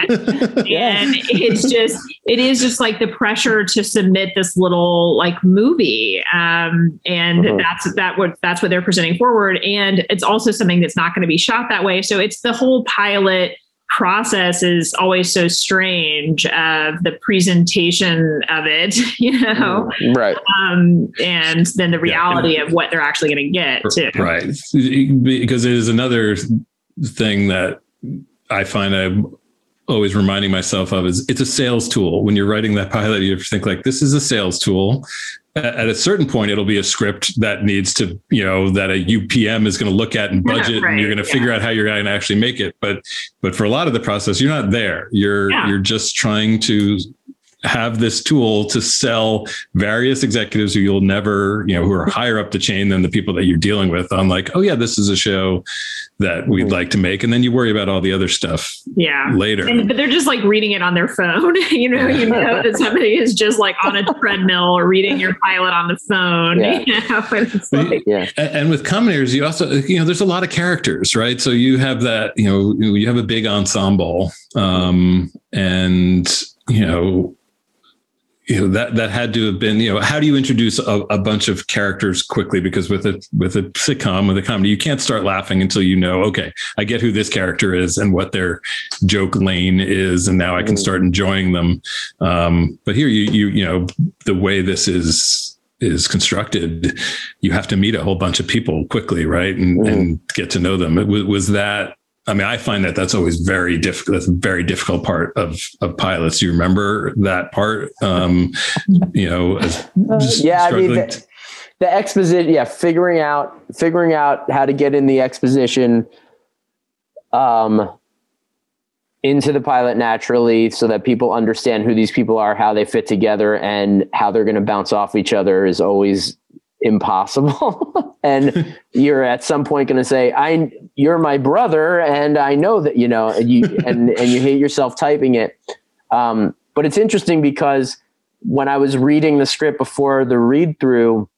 and it's just, it is just like the pressure to submit this little like movie. Um, and uh-huh. that's, that what, that's what they're presenting forward. And it's also something that's not going to be shot that way. So it's the whole pilot process is always so strange, of uh, the presentation of it, you know, right? Um, and then the reality yeah. of what they're actually going to get too, right? Because it is another thing that I find I'm always reminding myself of is it's a sales tool. When you're writing that pilot, you have to think like, this is a sales tool. At a certain point, it'll be a script that needs to, you know, that a U P M is going to look at and budget, yeah, right. and you're going to yeah. figure out how you're going to actually make it. But, but for a lot of the process, you're not there. You're, yeah. you're just trying to have this tool to sell various executives who you'll never, you know, who are higher up the chain than the people that you're dealing with on like, oh yeah, this is a show that we'd like to make. And then you worry about all the other stuff yeah. later. And, but they're just like reading it on their phone. you know, you know that somebody is just like on a treadmill or reading your pilot on the phone. Yeah. You know? It's like, yeah. And with common areas, you also, you know, there's a lot of characters, right? So you have that, you know, you have a big ensemble um, and, you know, You know, that, that had to have been, you know, how do you introduce a, a bunch of characters quickly? Because with a, with a sitcom, with a comedy, you can't start laughing until you know, okay, I get who this character is and what their joke lane is. And now I can start enjoying them. Um, but here you, you, you know, the way this is, is constructed, you have to meet a whole bunch of people quickly, right? And, mm. and get to know them. It was, was that, I mean, I find that that's always very difficult. That's a very difficult part of, of pilots. You remember that part? Um, you know, as yeah, I mean, the, the exposition, yeah, figuring out, figuring out how to get in the exposition um, into the pilot naturally so that people understand who these people are, how they fit together, and how they're going to bounce off each other is always impossible. And you're at some point going to say, I, you're my brother. And I know that, you know, and you, and, and you hate yourself typing it. Um, but it's interesting because when I was reading the script before the read through,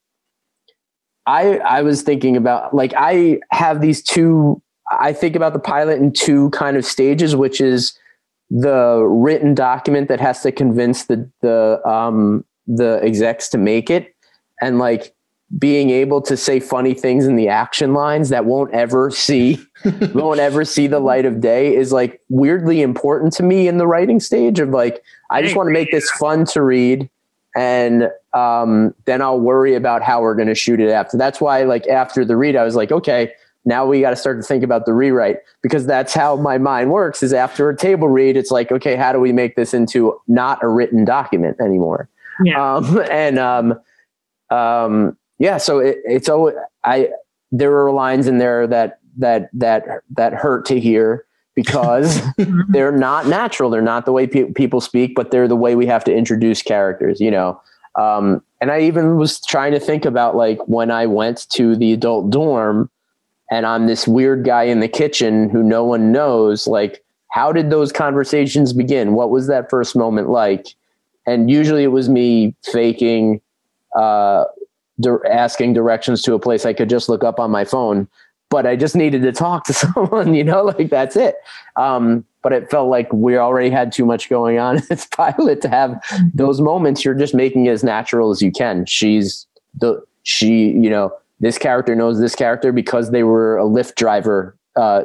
I, I was thinking about like, I have these two, I think about the pilot in two kind of stages, which is the written document that has to convince the, the, um, the execs to make it. And like, being able to say funny things in the action lines that won't ever see, won't ever see the light of day is like weirdly important to me in the writing stage of like, I just want to make this fun to read. And um, then I'll worry about how we're going to shoot it after. That's why like after the read, I was like, okay, now we got to start to think about the rewrite, because that's how my mind works is after a table read, it's like, okay, how do we make this into not a written document anymore? Yeah. Um, and um, um, Yeah, so it, it's always I. There are lines in there that that that that hurt to hear because they're not natural. They're not the way pe- people speak, but they're the way we have to introduce characters, you know. Um, and I even was trying to think about like when I went to the adult dorm and I'm this weird guy in the kitchen who no one knows, like, how did those conversations begin? What was that first moment like? And usually it was me faking, uh, di- asking directions to a place I could just look up on my phone, but I just needed to talk to someone, you know, like that's it. Um, but it felt like we already had too much going on in this pilot to have those moments. You're just making it as natural as you can. She's the, she, you know, this character knows this character because they were a Lyft driver uh,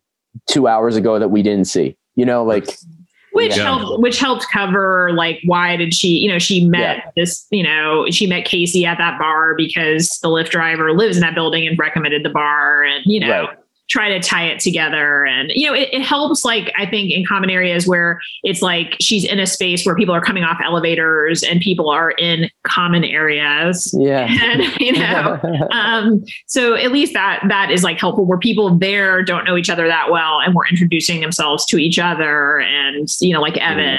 two hours ago that we didn't see, you know, like. Which yeah. helped, which helped cover like, why did she, you know, she met yeah. this, you know, she met Casey at that bar because the Lyft driver lives in that building and recommended the bar and, you know, right. try to tie it together. And, you know, it, it helps, like, I think in common areas where it's like she's in a space where people are coming off elevators and people are in common areas. Yeah. And, you know, um, so at least that, that is like helpful where people there don't know each other that well and we're introducing themselves to each other. And, you know, like Evan,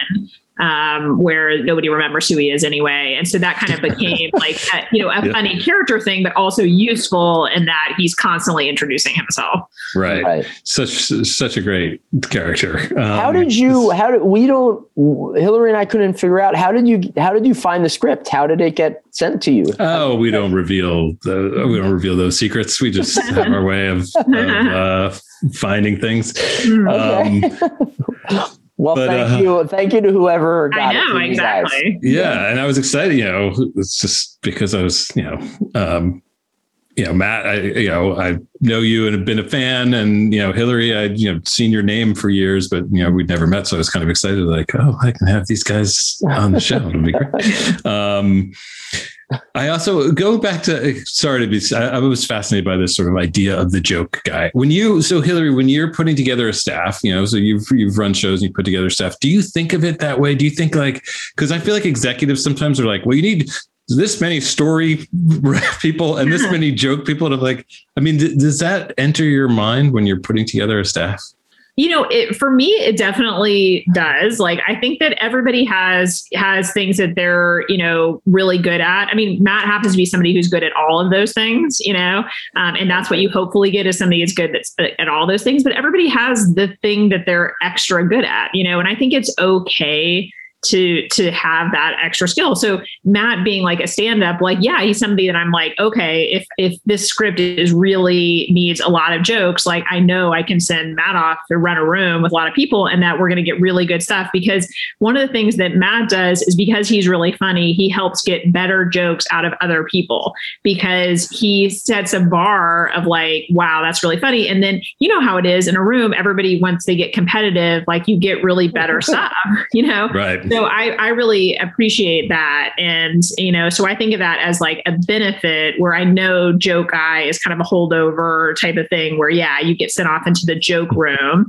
um, where nobody remembers who he is anyway. And so that kind of became like, a, you know, a yeah. funny character thing, but also useful in that he's constantly introducing himself. Right. right. Such, such a great character. Um, how did you, how did we don't, Hillary and I couldn't figure out, how did you, how did you find the script? How did it get sent to you? Oh, we don't reveal the, we don't reveal those secrets. We just have our way of, of uh, finding things. Okay. Um, Well, but, thank uh, you. Thank you to whoever got I know, it. exactly. Yeah. And I was excited, you know, it's just because I was, you know, um, you know, Matt, I, you know, I know you and have been a fan, and, you know, Hillary, I'd, you know, seen your name for years, but, you know, we'd never met. So I was kind of excited, like, oh, I can have these guys on the show. It'll be great. Um, I also go back to, sorry to be, I, I was fascinated by this sort of idea of the joke guy. When you, so Hillary, when you're putting together a staff, you know, so you've, you've run shows and you put together staff, do you think of it that way? Do you think like, cause I feel like executives sometimes are like, well, you need this many story people and this many joke people. And I'm like, I mean, th- does that enter your mind when you're putting together a staff? You know, it, for me, it definitely does. Like, I think that everybody has has things that they're, you know, really good at. I mean, Matt happens to be somebody who's good at all of those things, you know, um, and that's what you hopefully get is somebody who's good that's at all those things. But everybody has the thing that they're extra good at, you know, and I think it's okay to to have that extra skill. So Matt being like a stand-up, like, yeah, he's somebody that I'm like, okay, if if this script is really needs a lot of jokes, like I know I can send Matt off to run a room with a lot of people and that we're going to get really good stuff. Because one of the things that Matt does is because he's really funny, he helps get better jokes out of other people because he sets a bar of like, wow, that's really funny. And then you know how it is in a room, everybody, once they get competitive, like you get really better stuff, you know? Right. So I, I really appreciate that. And, you know, so I think of that as like a benefit where I know joke guy is kind of a holdover type of thing where, yeah, you get sent off into the joke room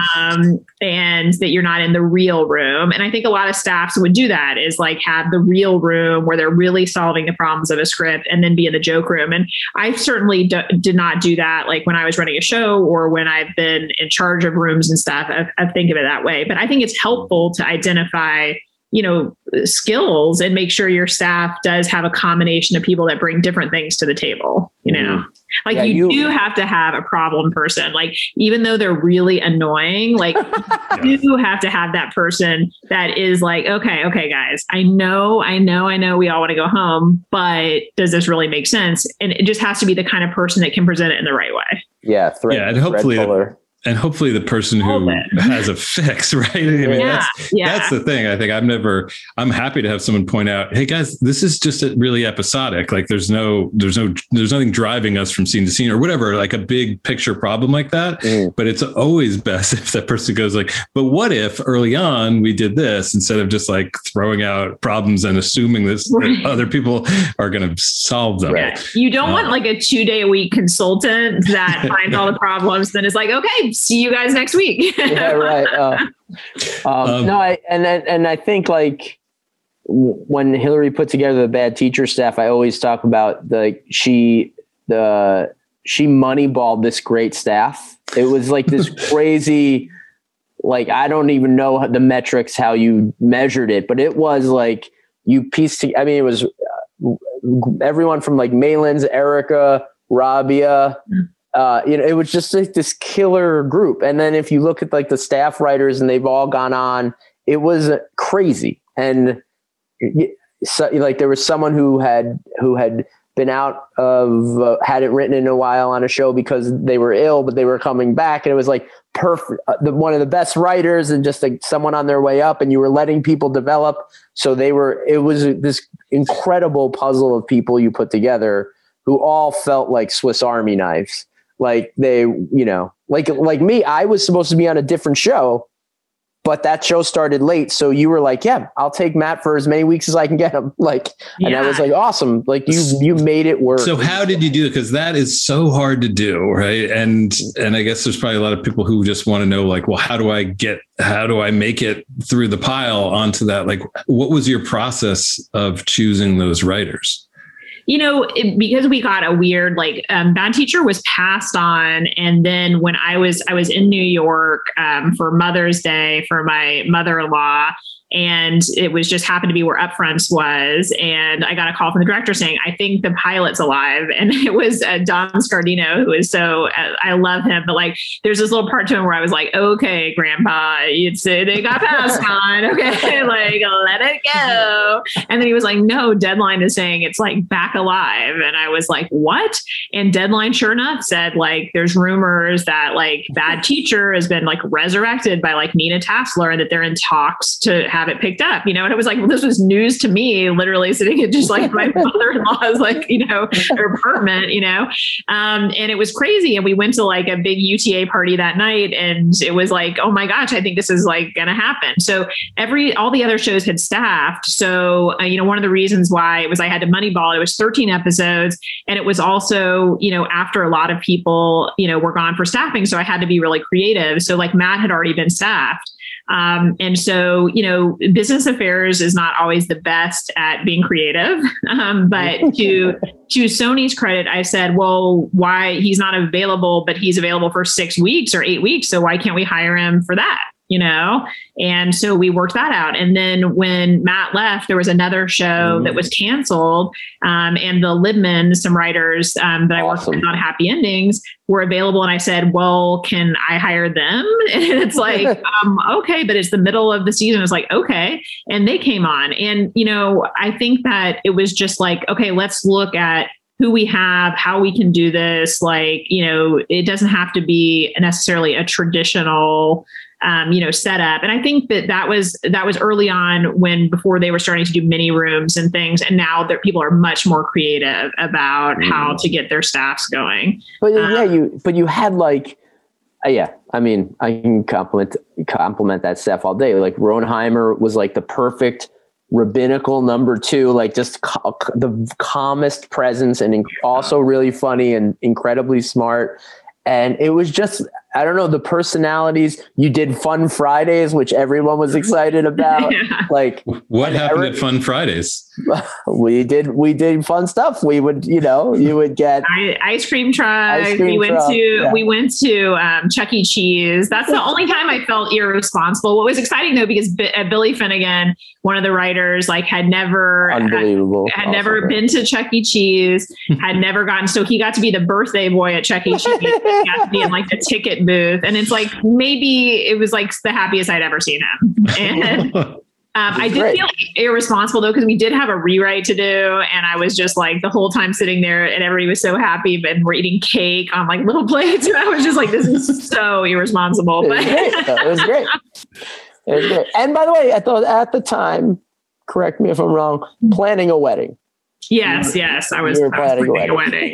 um, and that you're not in the real room. And I think a lot of staffs would do that is like have the real room where they're really solving the problems of a script and then be in the joke room. And I certainly do, did not do that. Like when I was running a show or when I've been in charge of rooms and stuff, I, I think of it that way. But I think it's helpful to identify, you know, skills and make sure your staff does have a combination of people that bring different things to the table, you know, mm-hmm. like yeah, you, you do have to have a problem person, like, even though they're really annoying, like yeah. you do have to have that person that is like, okay, okay, guys, I know, I know, I know we all want to go home, but does this really make sense? And it just has to be the kind of person that can present it in the right way. Yeah. Thread, yeah. And hopefully, And hopefully the person who has a fix, right? I mean, yeah, that's, yeah. that's the thing. I think I've never, I'm happy to have someone point out, hey guys, this is just a really episodic. Like there's no, there's no, there's nothing driving us from scene to scene or whatever, like a big picture problem like that. Mm. But it's always best if that person goes like, but what if early on we did this instead of just like throwing out problems and assuming this right. that other people are going to solve them. Yeah. You don't uh, want like a two day a week consultant that finds all the problems, then is like, okay, see you guys next week. yeah, right. Uh, um, um, no, I, and and I think like when Hillary put together the Bad Teacher staff, I always talk about the she the she moneyballed this great staff. It was like this crazy, like, I don't even know the metrics, how you measured it, but it was like you pieced together. I mean, it was uh, everyone from like Malin's, Erica, Rabia, uh, you know, it was just like this killer group. And then if you look at like the staff writers and they've all gone on, it was crazy. And so, like, there was someone who had, who had been out of, uh, hadn't written in a while on a show because they were ill, but they were coming back. And it was like perfect, uh, the, one of the best writers and just like someone on their way up, and you were letting people develop. So they were, it was this incredible puzzle of people you put together who all felt like Swiss Army knives. Like they, you know, like, like me, I was supposed to be on a different show, but that show started late. So you were like, yeah, I'll take Matt for as many weeks as I can get him. Like, yeah. And I was like, awesome. Like you, you made it work. So how did you do it? Because that is so hard to do. Right. And, and I guess there's probably a lot of people who just want to know, like, well, how do I get, how do I make it through the pile onto that? Like, what was your process of choosing those writers? You know, it, because we got a weird, like, um, Bad Teacher was passed on. And then when I was, I was in New York um, for Mother's Day for my mother-in-law, and it was just happened to be where Upfronts was. And I got a call from the director saying, I think the pilot's alive. And it was uh, Don Scardino, who is so, uh, I love him. But like, there's this little part to him where I was like, okay, Grandpa, it's, uh, they got passed on. Okay, like, let it go. And then he was like, no, Deadline is saying it's like back alive. And I was like, what? And Deadline, sure enough, said like, there's rumors that like Bad Teacher has been like resurrected by like Nina Tassler, and that they're in talks to have it picked up, you know. And it was like, well, this was news to me, literally sitting at just like my mother-in-law's like, you know, her apartment, you know. Um, and it was crazy. And we went to like a big U T A party that night, and it was like, oh my gosh, I think this is like going to happen. So every, all the other shows had staffed. So, uh, you know, one of the reasons why it was, I had to moneyball, it was thirteen episodes. And it was also, you know, after a lot of people, you know, were gone for staffing. So I had to be really creative. So like Matt had already been staffed. Um, and so, you know, business affairs is not always the best at being creative. Um, but to, to Sony's credit, I said, well, why he's not available, but he's available for six weeks or eight weeks. So why can't we hire him for that? You know? And so we worked that out. And then when Matt left, there was another show mm. that was canceled. Um, and the Libman, some writers um, that awesome. I worked with on Happy Endings, were available. And I said, well, can I hire them? And it's like, um, okay, but it's the middle of the season. It's like, okay. And they came on. And, you know, I think that it was just like, okay, let's look at who we have, how we can do this. Like, you know, it doesn't have to be necessarily a traditional Um, you know, set up. And I think that that was, that was early on, when, before they were starting to do mini rooms and things. And now that people are much more creative about mm. how to get their staffs going. But um, yeah, you, but you had like, uh, yeah, I mean, I can compliment, compliment that staff all day. Like Ronheimer was like the perfect rabbinical number two, like just co- the calmest presence, and inc- also really funny and incredibly smart. And it was just, I don't know, the personalities. You did Fun Fridays, which everyone was excited about. Yeah. Like, what happened Eric, at Fun Fridays? We did, we did fun stuff. We would, you know, you would get I, ice cream truck. Ice cream we went truck, to, yeah. we went to um, Chuck E. Cheese. That's the only time I felt irresponsible. What was exciting though, because B- uh, Billy Finnegan, one of the writers, like had never, unbelievable, had, had never been to Chuck E. Cheese, had never gotten, so he got to be the birthday boy at Chuck E. Cheese. He got to be in like the ticket booth. And it's like, maybe it was like the happiest I'd ever seen him. And um, I did great. feel irresponsible though, because we did have a rewrite to do. And I was just like the whole time sitting there, and everybody was so happy, and we're eating cake on like little plates. And I was just like, this is so irresponsible. It but was great. It was great. It was great. And by the way, I thought at the time, correct me if I'm wrong, planning a wedding. Yes, yes, I was, I was planning a wedding.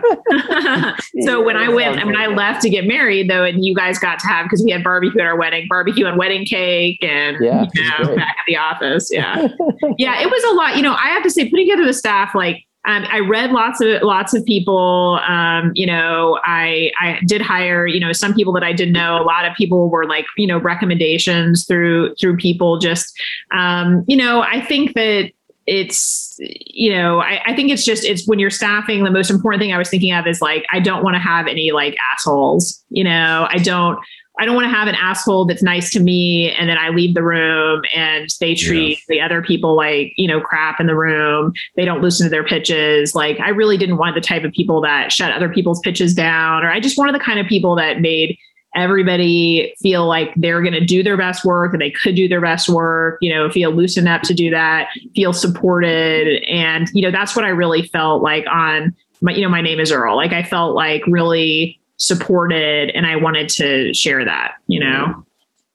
Yeah. So when I went and when I left to get married, though, and you guys got to have, because we had barbecue at our wedding, barbecue and wedding cake, and yeah, you know, back at the office. Yeah, yeah, it was a lot. You know, I have to say, putting together the staff, like um, I read lots of lots of people. Um, you know, I I did hire, you know, some people that I didn't know. A lot of people were like, you know, recommendations through through people. Just um, you know, I think that. it's, you know, I, I think it's just, it's when you're staffing, the most important thing I was thinking of is like, I don't want to have any like assholes, you know, I don't, I don't want to have an asshole that's nice to me and then I leave the room and they treat yeah. the other people like, you know, crap in the room. They don't listen to their pitches. Like, I really didn't want the type of people that shut other people's pitches down, or I just wanted the kind of people that made everybody feel like they're going to do their best work and they could do their best work, you know, feel loosened up to do that, feel supported. And, you know, that's what I really felt like on my, you know, My Name is Earl. Like, I felt like really supported and I wanted to share that, you know,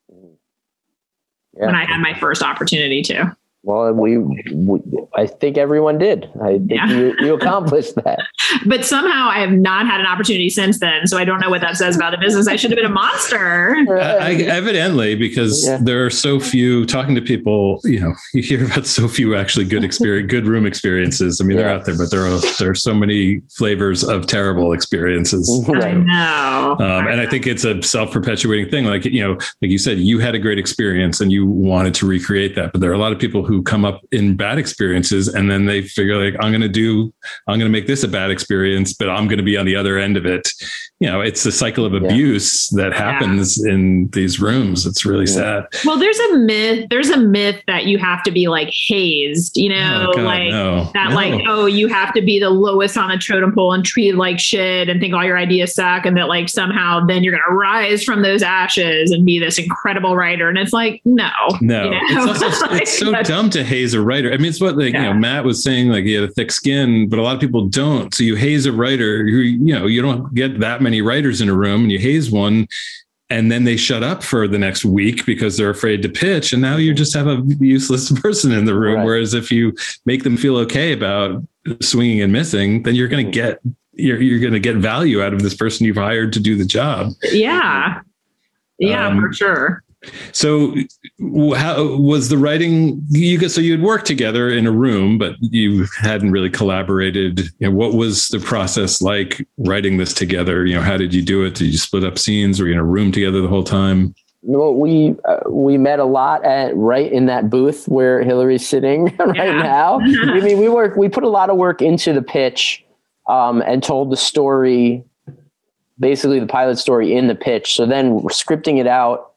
yeah. when I had my first opportunity to. Well, we, we, I think everyone did. I think yeah. you, you accomplished that. But somehow I have not had an opportunity since then. So I don't know what that says about the business. I should have been a monster. I, evidently, because yeah. there are so few, talking to people, you know, you hear about so few actually good experience, good room experiences. I mean, yeah. they're out there, but there are, there are so many flavors of terrible experiences. I know. Um, and I think it's a self-perpetuating thing. Like, you know, like you said, you had a great experience and you wanted to recreate that. But there are a lot of people who come up in bad experiences and then they figure like, I'm going to do, I'm going to make this a bad experience, but I'm going to be on the other end of it. You know, it's a cycle of abuse yeah. that happens yeah. in these rooms. It's really yeah. sad. Well, there's a myth, there's a myth that you have to be like hazed, you know, oh, God, like no. that, no. like, oh, you have to be the lowest on the totem pole and treated like shit and think all your ideas suck. And that like somehow then you're going to rise from those ashes and be this incredible writer. And it's like, no, no, you know? it's, also, like, it's so dumb to haze a writer. I mean, it's what like, yeah. you know, Matt was saying, like he had a thick skin, but a lot of people don't. So you haze a writer who, you know, you don't get that many writers in a room and you haze one and then they shut up for the next week because they're afraid to pitch. And now you just have a useless person in the room. Right. Whereas if you make them feel okay about swinging and missing, then you're going to get, you're, you're going to get value out of this person you've hired to do the job. Yeah. Yeah, um, for sure. So how was the writing? You guys, so you'd worked together in a room, but you hadn't really collaborated. You know, what was the process like writing this together? You know, how did you do it? Did you split up scenes? Were you in a room together the whole time? Well, we uh, we met a lot at right in that booth where Hillary's sitting right yeah. now. I mean, we work. We put a lot of work into the pitch um, and told the story, basically the pilot story in the pitch. So then scripting it out.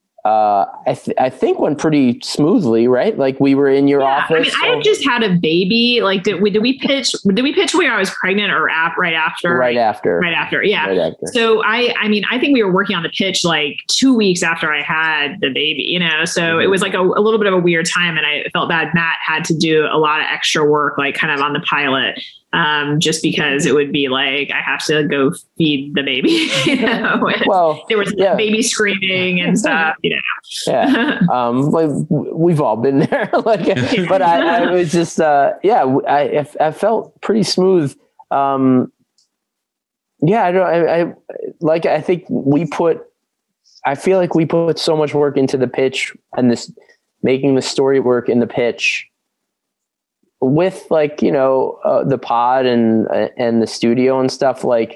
Uh, I, th- I think went pretty smoothly, right? Like we were in your yeah, office. I mean, I had just had a baby. Like, did we, did we pitch, did we pitch when I was pregnant or ap- right after? Right after. Right after. Yeah. Right after. So I, I mean, I think we were working on the pitch like two weeks after I had the baby, you know? So mm-hmm. it was like a, a little bit of a weird time. And I felt bad. Matt had to do a lot of extra work, like kind of on the pilot. Um, just because it would be like, I have to go feed the baby, you know, well, there was yeah. baby screaming and stuff, you know. Yeah. Um, like we've all been there, like, but I, I was just, uh, yeah, I, I felt pretty smooth. Um, yeah, I don't, I, I like, I think we put, I feel like we put so much work into the pitch and this, making the story work in the pitch. With like, you know, uh, the pod and, uh, and the studio and stuff like,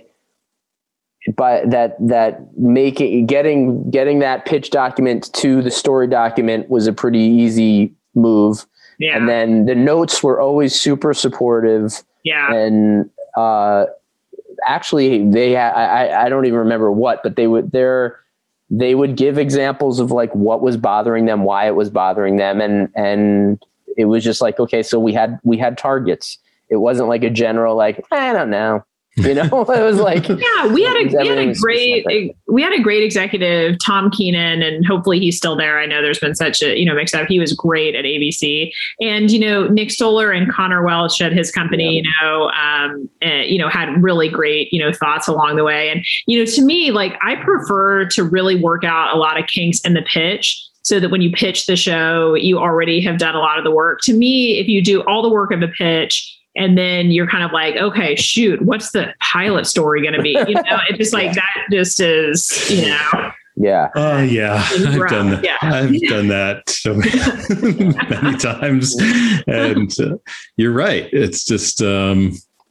but that, that making, getting, getting that pitch document to the story document was a pretty easy move. Yeah. And then the notes were always super supportive. Yeah. And, uh, actually they, ha- I, I don't even remember what, but they would, they're, they would give examples of like what was bothering them, why it was bothering them. And, and, it was just like, okay, so we had, we had targets. It wasn't like a general, like, I don't know, you know, it was like, yeah, we had a, we had a great, a, we had a great executive, Tom Keenan, and hopefully he's still there. I know there's been such a, you know, mix up. He was great at A B C, and, you know, Nick Stoller and Connor Welch at his company, yeah. you know, um, uh, you know, had really great, you know, thoughts along the way. And, you know, to me, like, I prefer to really work out a lot of kinks in the pitch, so that when you pitch the show, you already have done a lot of the work. To me, if you do all the work of the pitch and then you're kind of like, okay, shoot, what's the pilot story going to be? You know, it's just like, that just is, you know. Yeah. Oh uh, yeah. I've done that. Yeah. I've done that so many, many times. And uh, you're right. It's just, um,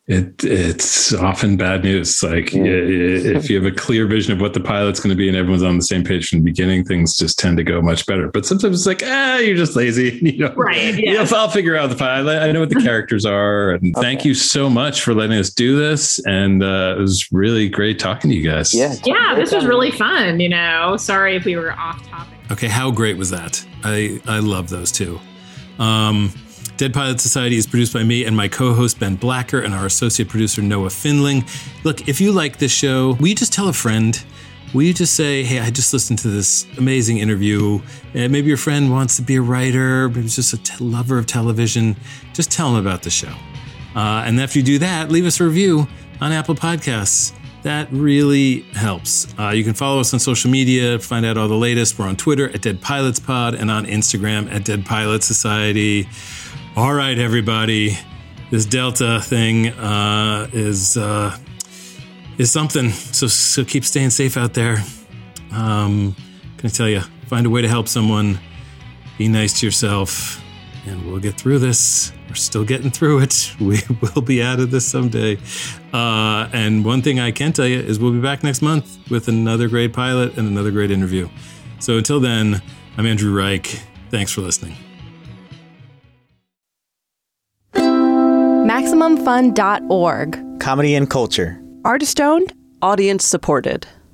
it it's often bad news. Like yeah. if you have a clear vision of what the pilot's going to be and everyone's on the same page from the beginning, things just tend to go much better. But sometimes it's like, ah, you're just lazy. You know, right? Yes. I'll figure out the pilot. I know what the characters are. And okay. Thank you so much for letting us do this. And uh, it was really great talking to you guys. Yeah, yeah, this was really fun. You know, sorry if we were off topic. Okay, how great was that? I I love those two. Um, Dead Pilot Society is produced by me and my co-host Ben Blacker and our associate producer Noah Finling. Look, if you like this show, will you just tell a friend? Will you just say, hey, I just listened to this amazing interview, and maybe your friend wants to be a writer, maybe it's just a t- lover of television. Just tell them about the show. Uh, and after you do that, leave us a review on Apple Podcasts. That really helps. Uh, you can follow us on social media, find out all the latest. We're on Twitter at Dead Pilots Pod and on Instagram at Dead Pilot Society. All right, everybody. This Delta thing uh, is uh, is something. So so keep staying safe out there. Um, can I tell you, find a way to help someone. Be nice to yourself, and we'll get through this. We're still getting through it. We will be out of this someday. Uh, and one thing I can tell you is we'll be back next month with another great pilot and another great interview. So until then, I'm Andrew Reich. Thanks for listening. Maximum Fun dot org. Comedy and culture. Artist owned. Audience supported.